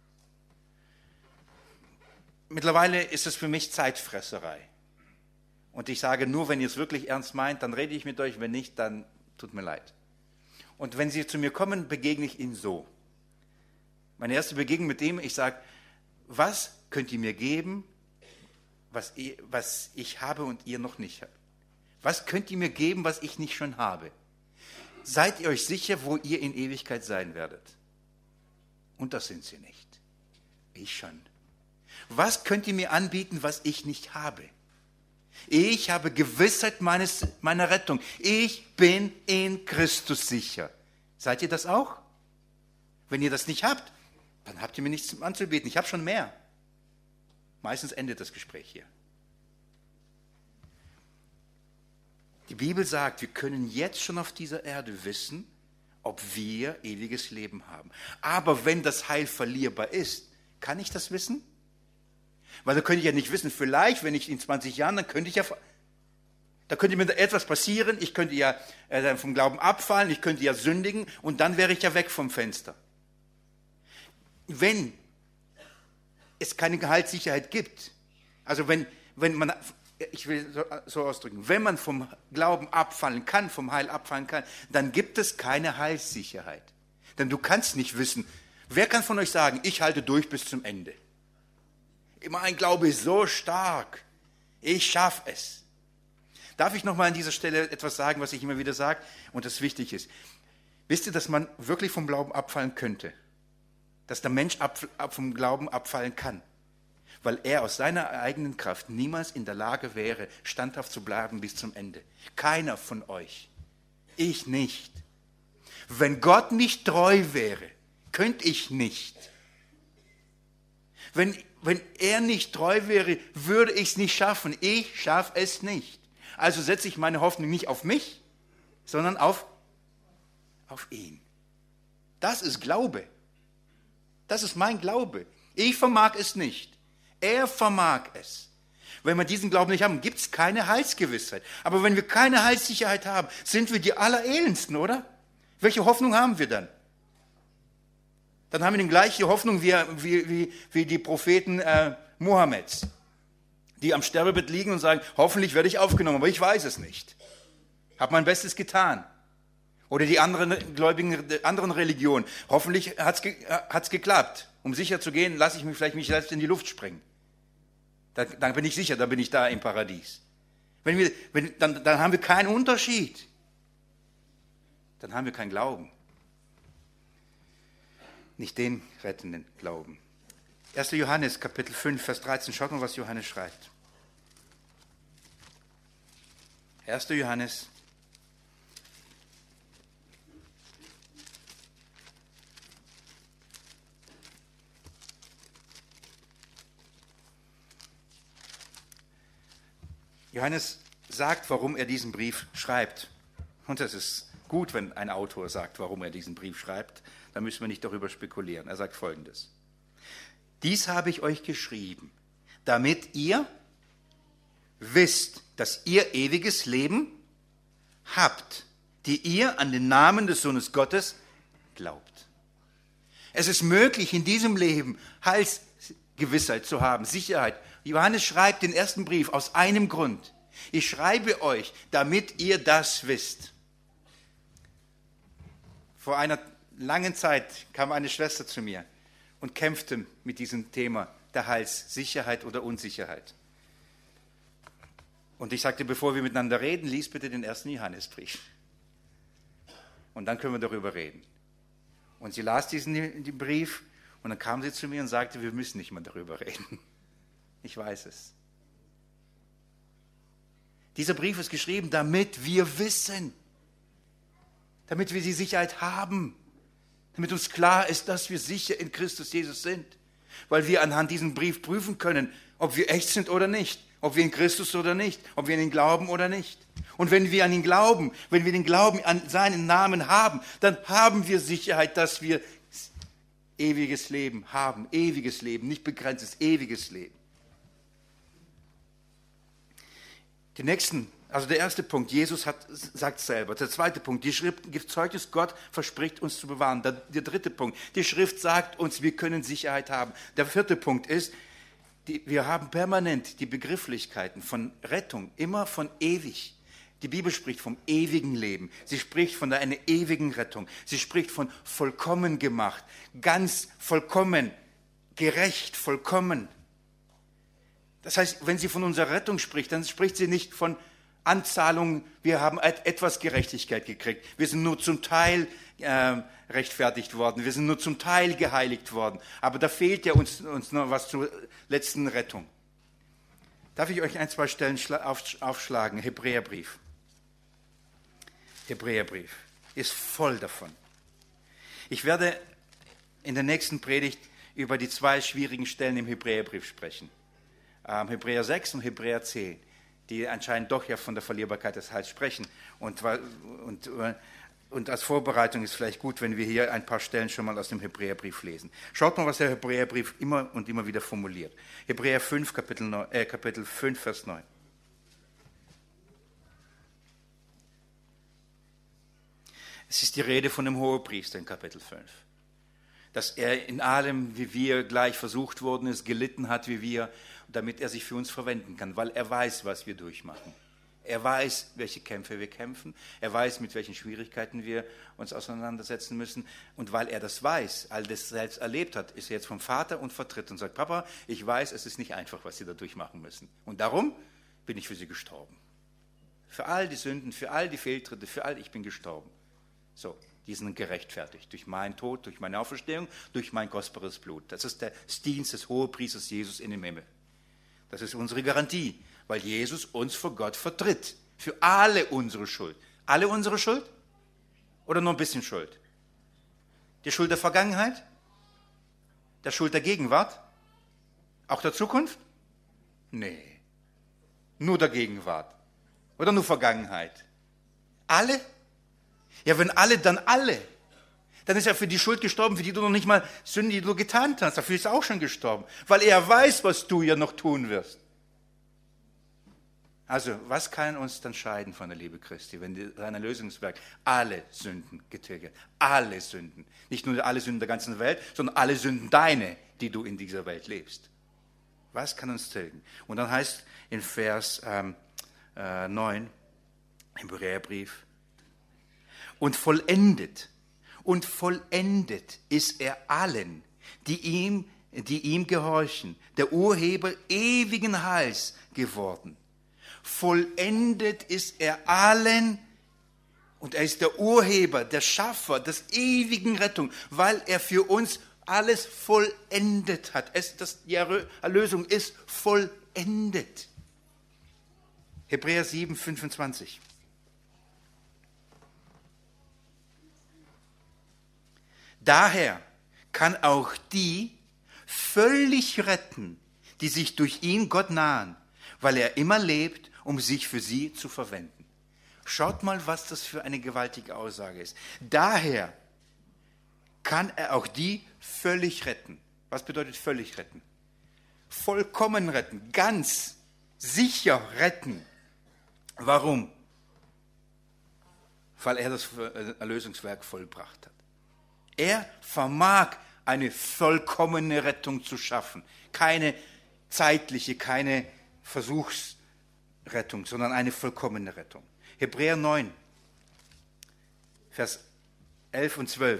Mittlerweile ist es für mich Zeitfresserei. Und ich sage nur, wenn ihr es wirklich ernst meint, dann rede ich mit euch, wenn nicht, dann tut mir leid. Und wenn sie zu mir kommen, begegne ich ihnen so. Meine erste Begegnung mit ihm, ich sage, was könnt ihr mir geben, was ich habe und ihr noch nicht habt? Was könnt ihr mir geben, was ich nicht schon habe? Seid ihr euch sicher, wo ihr in Ewigkeit sein werdet? Und das sind sie nicht. Ich schon. Was könnt ihr mir anbieten, was ich nicht habe? Ich habe Gewissheit meiner Rettung. Ich bin in Christus sicher. Seid ihr das auch? Wenn ihr das nicht habt, dann habt ihr mir nichts anzubieten. Ich habe schon mehr. Meistens endet das Gespräch hier. Die Bibel sagt, wir können jetzt schon auf dieser Erde wissen, ob wir ewiges Leben haben. Aber wenn das Heil verlierbar ist, kann ich das wissen? Weil da könnte ich ja nicht wissen, vielleicht, wenn ich in 20 Jahren, da könnte mir etwas passieren, ich könnte ja vom Glauben abfallen, ich könnte ja sündigen und dann wäre ich ja weg vom Fenster. Wenn es keine Gehaltssicherheit gibt, also wenn man, ich will so ausdrücken, wenn man vom Glauben abfallen kann, vom Heil abfallen kann, dann gibt es keine Heilssicherheit. Denn du kannst nicht wissen, wer kann von euch sagen, ich halte durch bis zum Ende? Mein Glaube ist so stark, ich schaffe es. Darf ich nochmal an dieser Stelle etwas sagen, was ich immer wieder sage und das wichtig ist? Wisst ihr, dass man wirklich vom Glauben abfallen könnte? Dass der Mensch vom Glauben abfallen kann? Weil er aus seiner eigenen Kraft niemals in der Lage wäre, standhaft zu bleiben bis zum Ende. Keiner von euch. Ich nicht. Wenn Gott nicht treu wäre, könnte ich nicht. Wenn er nicht treu wäre, würde ich es nicht schaffen. Ich schaffe es nicht. Also setze ich meine Hoffnung nicht auf mich, sondern auf ihn. Das ist Glaube. Das ist mein Glaube. Ich vermag es nicht. Er vermag es. Wenn wir diesen Glauben nicht haben, gibt es keine Heilsgewissheit. Aber wenn wir keine Heilssicherheit haben, sind wir die Allerelendsten, oder? Welche Hoffnung haben wir dann? Dann haben wir die gleiche Hoffnung wie die Propheten Mohammeds, die am Sterbebett liegen und sagen, hoffentlich werde ich aufgenommen, aber ich weiß es nicht. Habe mein Bestes getan. Oder die anderen Gläubigen der anderen Religionen, hoffentlich hat's geklappt. Um sicher zu gehen, lasse ich mich vielleicht selbst in die Luft sprengen. Dann bin ich sicher, dann bin ich da im Paradies. Dann haben wir keinen Unterschied. Dann haben wir keinen Glauben. Nicht den rettenden Glauben. 1. Johannes, Kapitel 5, Vers 13. Schaut mal, was Johannes schreibt. 1. Johannes. Johannes sagt, warum er diesen Brief schreibt. Und es ist gut, wenn ein Autor sagt, warum er diesen Brief schreibt. Da müssen wir nicht darüber spekulieren. Er sagt Folgendes. Dies habe ich euch geschrieben, damit ihr wisst, dass ihr ewiges Leben habt, die ihr an den Namen des Sohnes Gottes glaubt. Es ist möglich, in diesem Leben Gewissheit zu haben, Sicherheit. Johannes schreibt den ersten Brief aus einem Grund. Ich schreibe euch, damit ihr das wisst. Vor einer langen Zeit kam eine Schwester zu mir und kämpfte mit diesem Thema der Heilssicherheit oder Unsicherheit. Und ich sagte, bevor wir miteinander reden, lies bitte den ersten Johannesbrief. Und dann können wir darüber reden. Und sie las diesen Brief und dann kam sie zu mir und sagte, wir müssen nicht mehr darüber reden. Ich weiß es. Dieser Brief ist geschrieben, damit wir wissen, damit wir die Sicherheit haben, damit uns klar ist, dass wir sicher in Christus Jesus sind, weil wir anhand diesem Brief prüfen können, ob wir echt sind oder nicht, ob wir in Christus oder nicht, ob wir an ihn glauben oder nicht. Und wenn wir an ihn glauben, wenn wir den Glauben an seinen Namen haben, dann haben wir Sicherheit, dass wir ewiges Leben haben, ewiges Leben, nicht begrenztes, ewiges Leben. Der erste Punkt, Jesus sagt selber. Der zweite Punkt, die Schrift gibt Zeugnis, Gott verspricht uns zu bewahren. Der dritte Punkt, die Schrift sagt uns, wir können Sicherheit haben. Der vierte Punkt ist, wir haben permanent die Begrifflichkeiten von Rettung, immer von ewig. Die Bibel spricht vom ewigen Leben. Sie spricht von einer ewigen Rettung. Sie spricht von vollkommen gemacht, ganz vollkommen, gerecht, vollkommen. Das heißt, wenn sie von unserer Rettung spricht, dann spricht sie nicht von Anzahlung, wir haben etwas Gerechtigkeit gekriegt. Wir sind nur zum Teil rechtfertigt worden. Wir sind nur zum Teil geheiligt worden. Aber da fehlt ja uns noch was zur letzten Rettung. Darf ich euch ein, zwei Stellen aufschlagen? Hebräerbrief. Hebräerbrief ist voll davon. Ich werde in der nächsten Predigt über die zwei schwierigen Stellen im Hebräerbrief sprechen. Hebräer 6 und Hebräer 10, die anscheinend doch ja von der Verlierbarkeit des Heils sprechen. Und als Vorbereitung ist vielleicht gut, wenn wir hier ein paar Stellen schon mal aus dem Hebräerbrief lesen. Schaut mal, was der Hebräerbrief immer und immer wieder formuliert. Hebräer 5, Kapitel 5, Vers 9. Es ist die Rede von dem Hohepriester in Kapitel 5. Dass er in allem, wie wir, gleich versucht worden ist, gelitten hat wie wir, damit er sich für uns verwenden kann, weil er weiß, was wir durchmachen. Er weiß, welche Kämpfe wir kämpfen. Er weiß, mit welchen Schwierigkeiten wir uns auseinandersetzen müssen. Und weil er das weiß, all das selbst erlebt hat, ist er jetzt vom Vater und vertritt und sagt, Papa, ich weiß, es ist nicht einfach, was Sie da durchmachen müssen. Und darum bin ich für Sie gestorben. Für all die Sünden, für all die Fehltritte, ich bin gestorben. So, die sind gerechtfertigt durch meinen Tod, durch meine Auferstehung, durch mein kostbares Blut. Das ist der Dienst des Hohepriesters Jesus in dem Himmel. Das ist unsere Garantie, weil Jesus uns vor Gott vertritt. Für alle unsere Schuld. Alle unsere Schuld? Oder nur ein bisschen Schuld? Die Schuld der Vergangenheit? Der Schuld der Gegenwart? Auch der Zukunft? Nee. Nur der Gegenwart. Oder nur Vergangenheit? Alle? Ja, wenn alle, dann alle. Dann ist er für die Schuld gestorben, für die du noch nicht mal Sünden, die du getan hast. Dafür ist er auch schon gestorben. Weil er weiß, was du ja noch tun wirst. Also, was kann uns dann scheiden von der Liebe Christi, wenn sein Erlösungswerk alle Sünden getilgt hat? Alle Sünden. Nicht nur alle Sünden der ganzen Welt, sondern alle Sünden deine, die du in dieser Welt lebst. Was kann uns tilgen? Und dann heißt in Vers 9 im Hebräerbrief, und vollendet ist er allen, die ihm gehorchen, der Urheber ewigen Heils geworden. Vollendet ist er allen, und er ist der Urheber, der Schaffer des ewigen Rettung, weil er für uns alles vollendet hat. Die Erlösung ist vollendet. Hebräer 7, 25. Daher kann auch die völlig retten, die sich durch ihn Gott nahen, weil er immer lebt, um sich für sie zu verwenden. Schaut mal, was das für eine gewaltige Aussage ist. Daher kann er auch die völlig retten. Was bedeutet völlig retten? Vollkommen retten, ganz sicher retten. Warum? Weil er das Erlösungswerk vollbracht hat. Er vermag eine vollkommene Rettung zu schaffen. Keine zeitliche, keine Versuchsrettung, sondern eine vollkommene Rettung. Hebräer 9, Vers 11 und 12.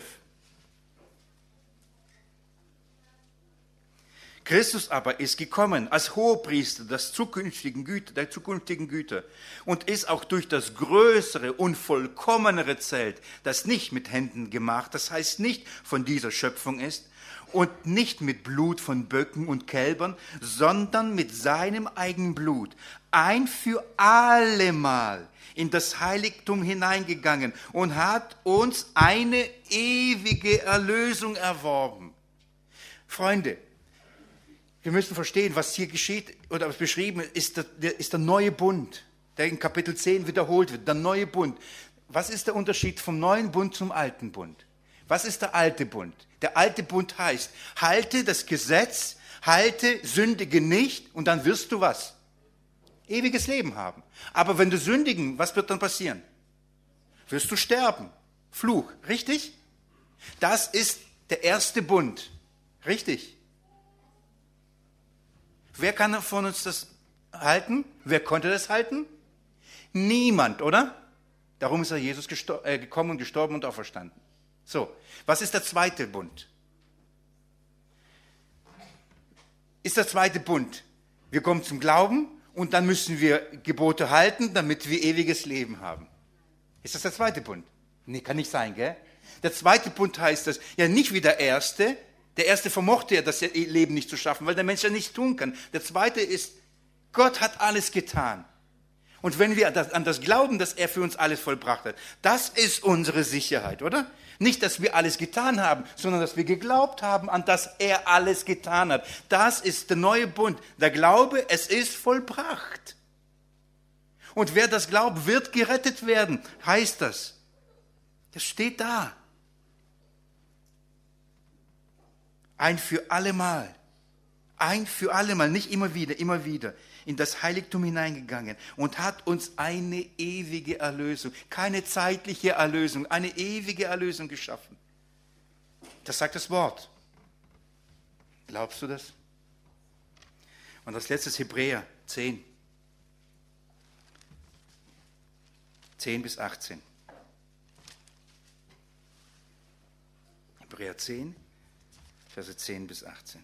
Christus aber ist gekommen als Hohepriester der zukünftigen Güter und ist auch durch das größere und vollkommenere Zelt, das nicht mit Händen gemacht, das heißt nicht von dieser Schöpfung ist und nicht mit Blut von Böcken und Kälbern, sondern mit seinem eigenen Blut ein für allemal in das Heiligtum hineingegangen und hat uns eine ewige Erlösung erworben. Freunde, wir müssen verstehen, was hier geschieht oder was beschrieben ist, ist der neue Bund, der in Kapitel 10 wiederholt wird, der neue Bund. Was ist der Unterschied vom neuen Bund zum alten Bund? Was ist der alte Bund? Der alte Bund heißt, halte das Gesetz, halte, sündige nicht und dann wirst du was? Ewiges Leben haben. Aber wenn du sündigen, was wird dann passieren? Wirst du sterben. Fluch, richtig? Das ist der erste Bund, richtig? Wer kann von uns das halten? Wer konnte das halten? Niemand, oder? Darum ist Jesus gekommen und gestorben und auferstanden. So, was ist der zweite Bund? Ist der zweite Bund, wir kommen zum Glauben und dann müssen wir Gebote halten, damit wir ewiges Leben haben. Ist das der zweite Bund? Nee, kann nicht sein, gell? Der zweite Bund heißt das, ja nicht wie der erste. Der erste vermochte ja das Leben nicht zu schaffen, weil der Mensch ja nichts tun kann. Der zweite ist, Gott hat alles getan. Und wenn wir an das glauben, dass er für uns alles vollbracht hat, das ist unsere Sicherheit, oder? Nicht, dass wir alles getan haben, sondern dass wir geglaubt haben, an das er alles getan hat. Das ist der neue Bund. Der Glaube, es ist vollbracht. Und wer das glaubt, wird gerettet werden, heißt das. Das steht da. Ein für allemal, nicht immer wieder, in das Heiligtum hineingegangen und hat uns eine ewige Erlösung, keine zeitliche Erlösung, eine ewige Erlösung geschaffen. Das sagt das Wort. Glaubst du das? Und als letztes Hebräer 10, 10 bis 18. Hebräer 10, Verse 10 bis 18.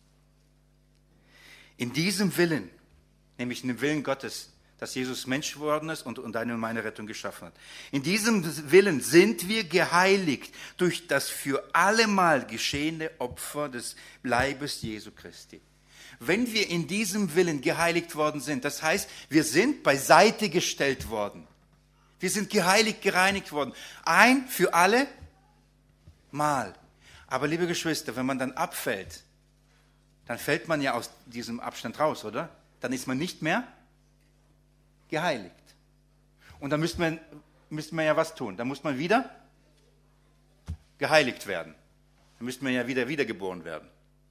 In diesem Willen, nämlich in dem Willen Gottes, dass Jesus Mensch geworden ist und deine und meine Rettung geschaffen hat. In diesem Willen sind wir geheiligt durch das für allemal geschehene Opfer des Leibes Jesu Christi. Wenn wir in diesem Willen geheiligt worden sind, das heißt, wir sind beiseite gestellt worden. Wir sind geheiligt, gereinigt worden. Ein für alle Mal. Aber liebe Geschwister, wenn man dann abfällt, dann fällt man ja aus diesem Abstand raus, oder? Dann ist man nicht mehr geheiligt. Und dann müsste man ja was tun. Dann muss man wieder geheiligt werden. Dann müsste man ja wieder wiedergeboren werden.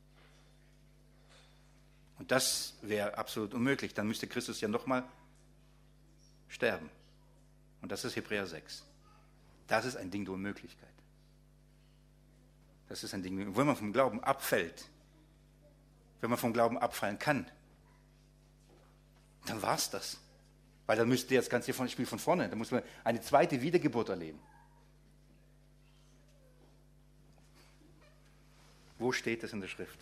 Und das wäre absolut unmöglich. Dann müsste Christus ja nochmal sterben. Und das ist Hebräer 6. Das ist ein Ding der Unmöglichkeit. Das ist ein Ding, wenn man vom Glauben abfällt, wenn man vom Glauben abfallen kann, dann war es das. Weil dann müsste jetzt ganz hier Spiel von vorne, da muss man eine zweite Wiedergeburt erleben. Wo steht das in der Schrift?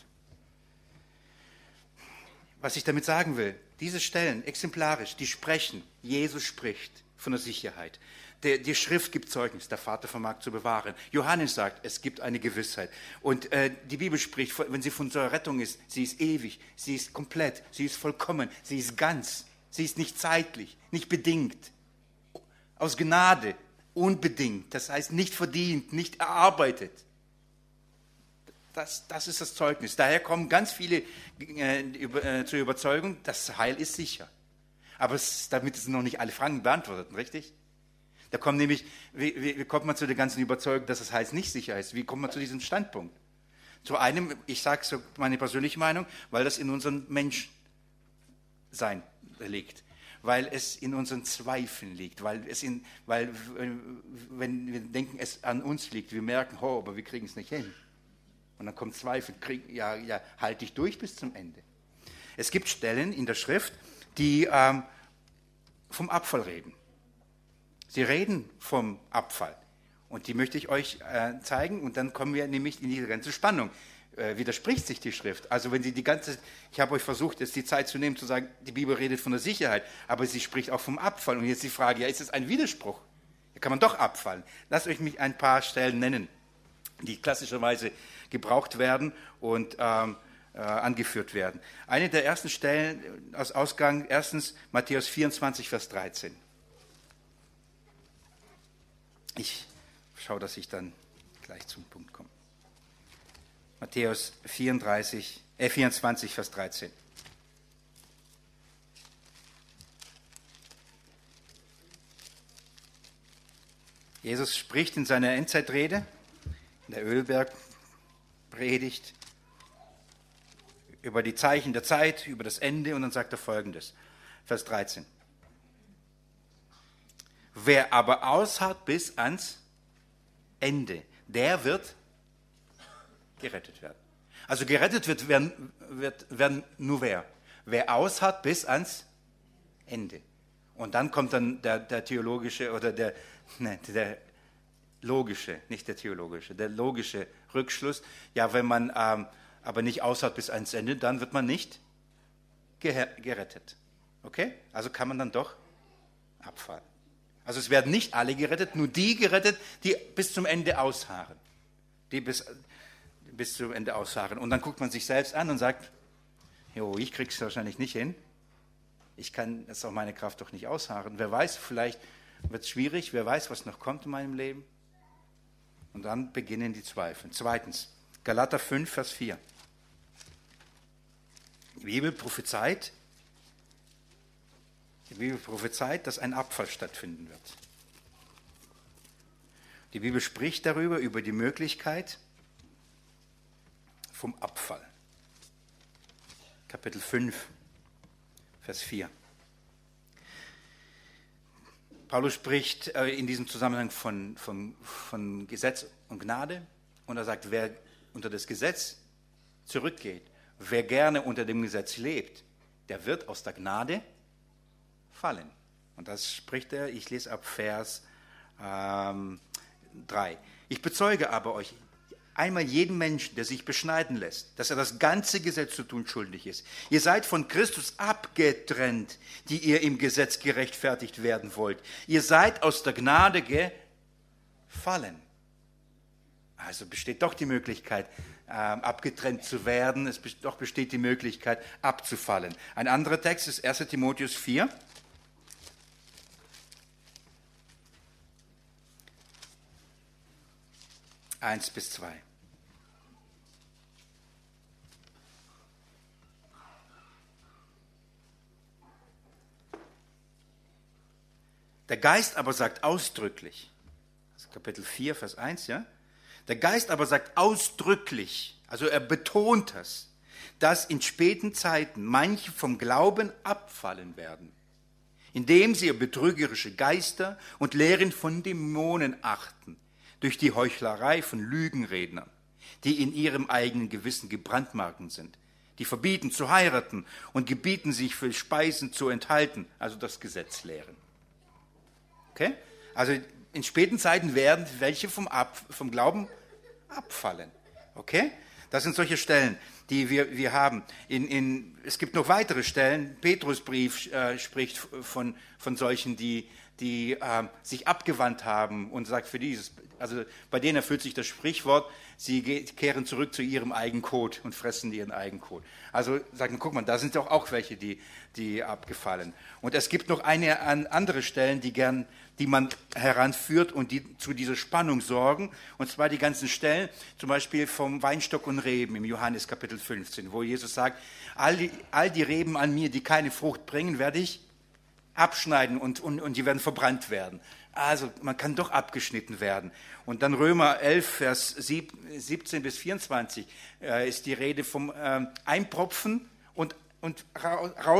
Was ich damit sagen will, diese Stellen, exemplarisch, die sprechen, Jesus spricht von der Sicherheit. Die Schrift gibt Zeugnis, der Vater vermag zu bewahren. Johannes sagt, es gibt eine Gewissheit. Und die Bibel spricht, wenn sie von unserer Rettung ist, sie ist ewig, sie ist komplett, sie ist vollkommen, sie ist ganz, sie ist nicht zeitlich, nicht bedingt. Aus Gnade, unbedingt, das heißt nicht verdient, nicht erarbeitet. Das ist das Zeugnis. Daher kommen ganz viele zur Überzeugung, das Heil ist sicher. Aber damit sind noch nicht alle Fragen beantwortet, richtig? Da kommen nämlich, wie kommt man zu der ganzen Überzeugung, dass das Heil nicht sicher ist? Wie kommt man zu diesem Standpunkt? Zu einem, ich sage so meine persönliche Meinung, weil das in unserem Menschsein liegt. Weil es in unseren Zweifeln liegt, weil wenn wir denken, es an uns liegt, wir merken, aber wir kriegen es nicht hin. Und dann kommt Zweifel, halte ich durch bis zum Ende. Es gibt Stellen in der Schrift, die vom Abfall reden. Sie reden vom Abfall. Und die möchte ich euch zeigen. Und dann kommen wir nämlich in diese ganze Spannung. Widerspricht sich die Schrift? Also wenn sie ich habe euch versucht, jetzt die Zeit zu nehmen, zu sagen, die Bibel redet von der Sicherheit, aber sie spricht auch vom Abfall. Und jetzt die Frage, ist es ein Widerspruch? Da kann man doch abfallen. Lasst euch mich ein paar Stellen nennen, die klassischerweise gebraucht werden und angeführt werden. Eine der ersten Stellen aus Ausgang, erstens Matthäus 24, Vers 13. Ich schaue, dass ich dann gleich zum Punkt komme. Matthäus 24, Vers 13. Jesus spricht in seiner Endzeitrede, in der Ölbergpredigt, über die Zeichen der Zeit, über das Ende, und dann sagt er Folgendes, Vers 13. Wer aber ausharrt bis ans Ende, der wird gerettet werden. Also gerettet werden nur wer? Wer ausharrt bis ans Ende. Und dann kommt dann der theologische oder der logische, nicht der theologische, der logische Rückschluss. Ja, wenn man aber nicht ausharrt bis ans Ende, dann wird man nicht gerettet. Okay? Also kann man dann doch abfallen. Also es werden nicht alle gerettet, nur die gerettet, die bis zum Ende ausharren. Die bis zum Ende ausharren. Und dann guckt man sich selbst an und sagt, jo, ich krieg's wahrscheinlich nicht hin. Ich kann jetzt auch meine Kraft doch nicht ausharren. Wer weiß, vielleicht wird es schwierig, wer weiß, was noch kommt in meinem Leben. Und dann beginnen die Zweifel. Zweitens, Galater 5, Vers 4. Die Bibel prophezeit, dass ein Abfall stattfinden wird. Die Bibel spricht darüber, über die Möglichkeit vom Abfall. Kapitel 5, Vers 4. Paulus spricht in diesem Zusammenhang von Gesetz und Gnade, und er sagt, wer unter das Gesetz zurückgeht, wer gerne unter dem Gesetz lebt, der wird aus der Gnade fallen. Und das spricht er, ich lese ab Vers 3. Ich bezeuge aber euch, einmal jeden Menschen, der sich beschneiden lässt, dass er das ganze Gesetz zu tun schuldig ist. Ihr seid von Christus abgetrennt, die ihr im Gesetz gerechtfertigt werden wollt. Ihr seid aus der Gnade gefallen. Also besteht doch die Möglichkeit, abgetrennt zu werden. Doch besteht die Möglichkeit, abzufallen. Ein anderer Text ist 1. Timotheus 4. Eins bis 2. Der Geist aber sagt ausdrücklich, das ist Kapitel 4, Vers 1, ja? Der Geist aber sagt ausdrücklich, also er betont das, dass in späten Zeiten manche vom Glauben abfallen werden, indem sie betrügerische Geister und Lehren von Dämonen achten, durch die Heuchlerei von Lügenrednern, die in ihrem eigenen Gewissen gebrandmarkt sind, die verbieten zu heiraten und gebieten sich für Speisen zu enthalten, also das Gesetz lehren. Okay? Also in späten Zeiten werden welche vom Glauben abfallen. Okay? Das sind solche Stellen, die wir haben. Es gibt noch weitere Stellen. Petrusbrief spricht von solchen, die sich abgewandt haben und sagt, also bei denen erfüllt sich das Sprichwort, sie kehren zurück zu ihrem eigenen Kot und fressen ihren eigenen Kot. Also sagen, guck mal, da sind doch auch welche, die abgefallen. Und es gibt noch andere Stellen, die man heranführt und die zu dieser Spannung sorgen. Und zwar die ganzen Stellen, zum Beispiel vom Weinstock und Reben im Johannes Kapitel 15, wo Jesus sagt, all die Reben an mir, die keine Frucht bringen, werde ich abschneiden und die werden verbrannt werden. Also man kann doch abgeschnitten werden. Und dann Römer 11, Vers 17 bis 24 ist die Rede vom Einpropfen und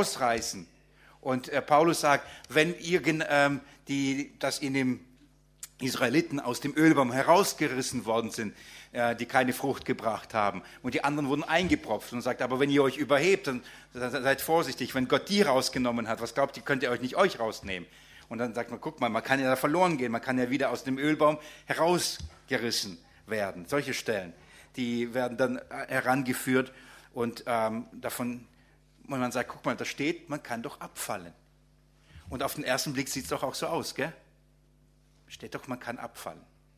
rausreißen. Und Paulus sagt, wenn ihr das in dem Israeliten aus dem Ölbaum herausgerissen worden sind, die keine Frucht gebracht haben. Und die anderen wurden eingepropft und sagt, aber wenn ihr euch überhebt, dann seid vorsichtig, wenn Gott die rausgenommen hat, was glaubt ihr, könnt ihr euch nicht euch rausnehmen? Und dann sagt man, guck mal, man kann ja da verloren gehen, man kann ja wieder aus dem Ölbaum herausgerissen werden. Solche Stellen, die werden dann herangeführt und davon, und man sagt, guck mal, da steht, man kann doch abfallen. Und auf den ersten Blick sieht es doch auch so aus, gell? Steht doch, man kann abfallen.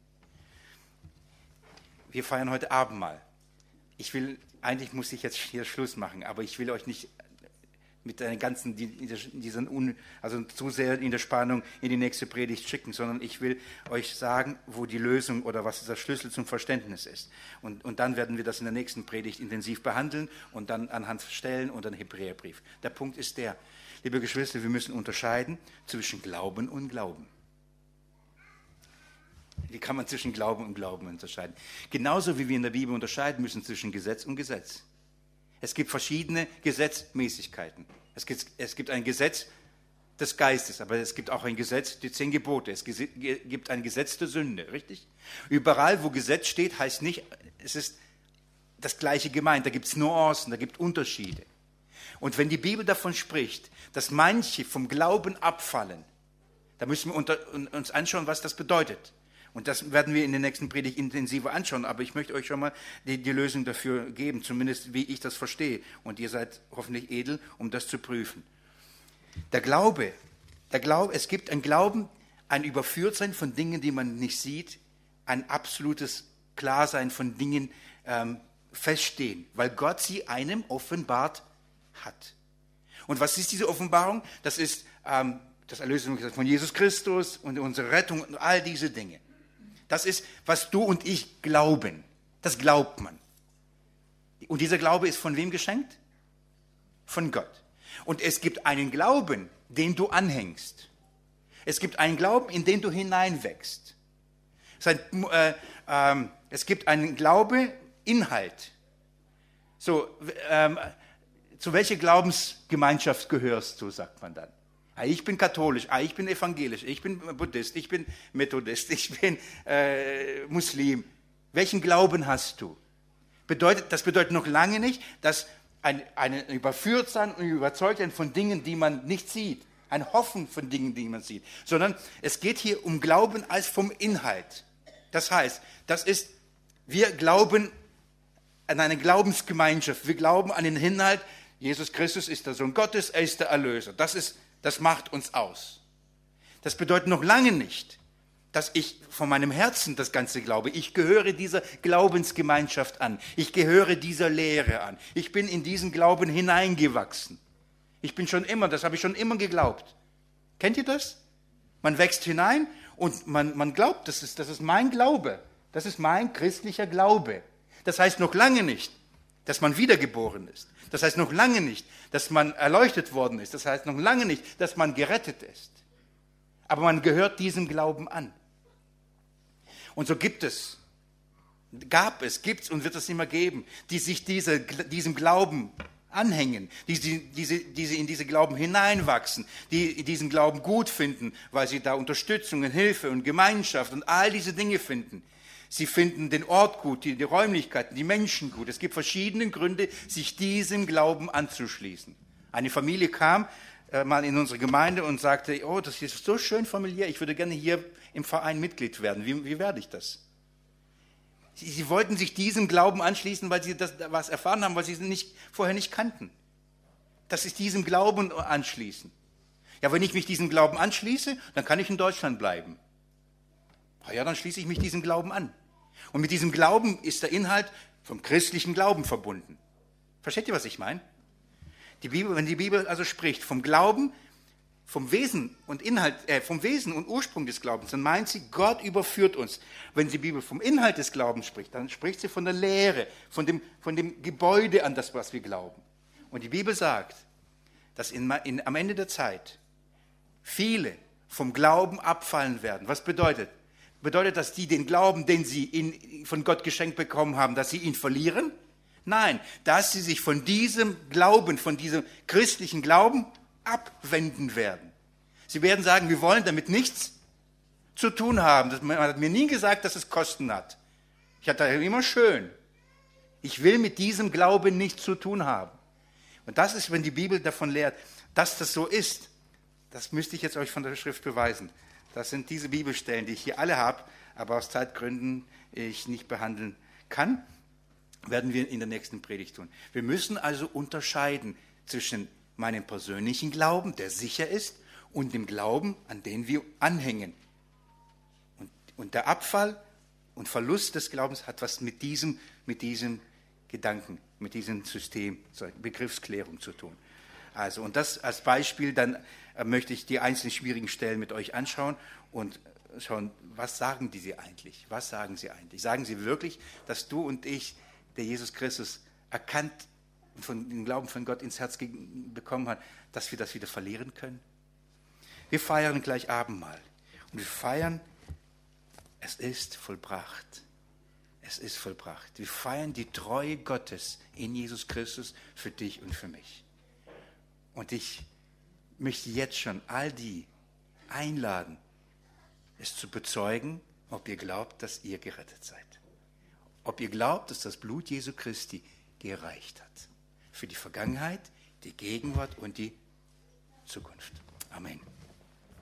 Wir feiern heute Abendmahl. Eigentlich muss ich jetzt hier Schluss machen, aber ich will euch nicht mit einer ganzen, also zu sehr in der Spannung in die nächste Predigt schicken, sondern ich will euch sagen, wo die Lösung oder was der Schlüssel zum Verständnis ist. Und dann werden wir das in der nächsten Predigt intensiv behandeln und dann anhand Stellen und dann Hebräerbrief. Der Punkt ist der, liebe Geschwister, wir müssen unterscheiden zwischen Glauben und Glauben. Wie kann man zwischen Glauben und Glauben unterscheiden? Genauso wie wir in der Bibel unterscheiden müssen zwischen Gesetz und Gesetz. Es gibt verschiedene Gesetzmäßigkeiten. Es gibt ein Gesetz des Geistes, aber es gibt auch ein Gesetz der 10 Gebote. Es gibt ein Gesetz der Sünde, richtig? Überall, wo Gesetz steht, heißt nicht, es ist das Gleiche gemeint. Da gibt es Nuancen, da gibt es Unterschiede. Und wenn die Bibel davon spricht, dass manche vom Glauben abfallen, da müssen wir uns anschauen, was das bedeutet. Und das werden wir in der nächsten Predigt intensiver anschauen, aber ich möchte euch schon mal die Lösung dafür geben, zumindest wie ich das verstehe. Und ihr seid hoffentlich edel, um das zu prüfen. Der Glaube, es gibt ein Glauben, ein Überführtsein von Dingen, die man nicht sieht, ein absolutes Klarsein von Dingen feststehen, weil Gott sie einem offenbart hat. Und was ist diese Offenbarung? Das ist das Erlösung von Jesus Christus und unsere Rettung und all diese Dinge. Das ist, was du und ich glauben. Das glaubt man. Und dieser Glaube ist von wem geschenkt? Von Gott. Und es gibt einen Glauben, den du anhängst. Es gibt einen Glauben, in den du hineinwächst. Es gibt einen Glaube, Inhalt. So, zu welcher Glaubensgemeinschaft gehörst du, sagt man dann. Ich bin katholisch, ich bin evangelisch, ich bin Buddhist, ich bin Methodist, ich bin Muslim. Welchen Glauben hast du? Das bedeutet noch lange nicht, dass ein Überführtsein und Überzeugtsein von Dingen, die man nicht sieht, ein Hoffen von Dingen, die man sieht, sondern es geht hier um Glauben als vom Inhalt. Das heißt, wir glauben an eine Glaubensgemeinschaft, wir glauben an den Inhalt, Jesus Christus ist der Sohn Gottes, er ist der Erlöser. Das macht uns aus. Das bedeutet noch lange nicht, dass ich von meinem Herzen das Ganze glaube. Ich gehöre dieser Glaubensgemeinschaft an. Ich gehöre dieser Lehre an. Ich bin in diesen Glauben hineingewachsen. Das habe ich schon immer geglaubt. Kennt ihr das? Man wächst hinein und man glaubt, das ist mein Glaube. Das ist mein christlicher Glaube. Das heißt noch lange nicht, dass man wiedergeboren ist. Das heißt noch lange nicht, dass man erleuchtet worden ist. Das heißt noch lange nicht, dass man gerettet ist. Aber man gehört diesem Glauben an. Und so gibt es und wird es immer geben, die sich diesem Glauben anhängen, die in diesen Glauben hineinwachsen, die diesen Glauben gut finden, weil sie da Unterstützung und Hilfe und Gemeinschaft und all diese Dinge finden. Sie finden den Ort gut, die Räumlichkeiten, die Menschen gut. Es gibt verschiedene Gründe, sich diesem Glauben anzuschließen. Eine Familie kam mal in unsere Gemeinde und sagte, oh, das ist so schön familiär, ich würde gerne hier im Verein Mitglied werden. Wie werde ich das? Sie wollten sich diesem Glauben anschließen, weil sie was erfahren haben, weil sie es vorher nicht kannten. Das ist diesem Glauben anschließen. Ja, wenn ich mich diesem Glauben anschließe, dann kann ich in Deutschland bleiben. Ja, dann schließe ich mich diesem Glauben an. Und mit diesem Glauben ist der Inhalt vom christlichen Glauben verbunden. Versteht ihr, was ich meine? Wenn die Bibel also spricht vom Glauben, vom Wesen und Ursprung des Glaubens, dann meint sie, Gott überführt uns. Wenn die Bibel vom Inhalt des Glaubens spricht, dann spricht sie von der Lehre, von dem Gebäude an das, was wir glauben. Und die Bibel sagt, dass am Ende der Zeit viele vom Glauben abfallen werden. Was bedeutet? Bedeutet das, die den Glauben, den sie von Gott geschenkt bekommen haben, dass sie ihn verlieren? Nein, dass sie sich von diesem Glauben, von diesem christlichen Glauben abwenden werden. Sie werden sagen, wir wollen damit nichts zu tun haben. Man hat mir nie gesagt, dass es Kosten hat. Ich hatte immer schön. Ich will mit diesem Glauben nichts zu tun haben. Und das ist, wenn die Bibel davon lehrt, dass das so ist. Das müsste ich jetzt euch von der Schrift beweisen. Das sind diese Bibelstellen, die ich hier alle habe, aber aus Zeitgründen ich nicht behandeln kann, werden wir in der nächsten Predigt tun. Wir müssen also unterscheiden zwischen meinem persönlichen Glauben, der sicher ist, und dem Glauben, an den wir anhängen. Und der Abfall und Verlust des Glaubens hat was mit diesem Gedanken, mit diesem System, Begriffsklärung zu tun. Also, und das als Beispiel, dann möchte ich die einzelnen schwierigen Stellen mit euch anschauen und schauen, was sagen die eigentlich? Was sagen sie eigentlich? Sagen sie wirklich, dass du und ich, der Jesus Christus erkannt von dem Glauben von Gott ins Herz bekommen hat, dass wir das wieder verlieren können? Wir feiern gleich Abendmahl und wir feiern, es ist vollbracht. Es ist vollbracht. Wir feiern die Treue Gottes in Jesus Christus für dich und für mich. Und ich möchte jetzt schon all die einladen, es zu bezeugen, ob ihr glaubt, dass ihr gerettet seid. Ob ihr glaubt, dass das Blut Jesu Christi gereicht hat. Für die Vergangenheit, die Gegenwart und die Zukunft. Amen.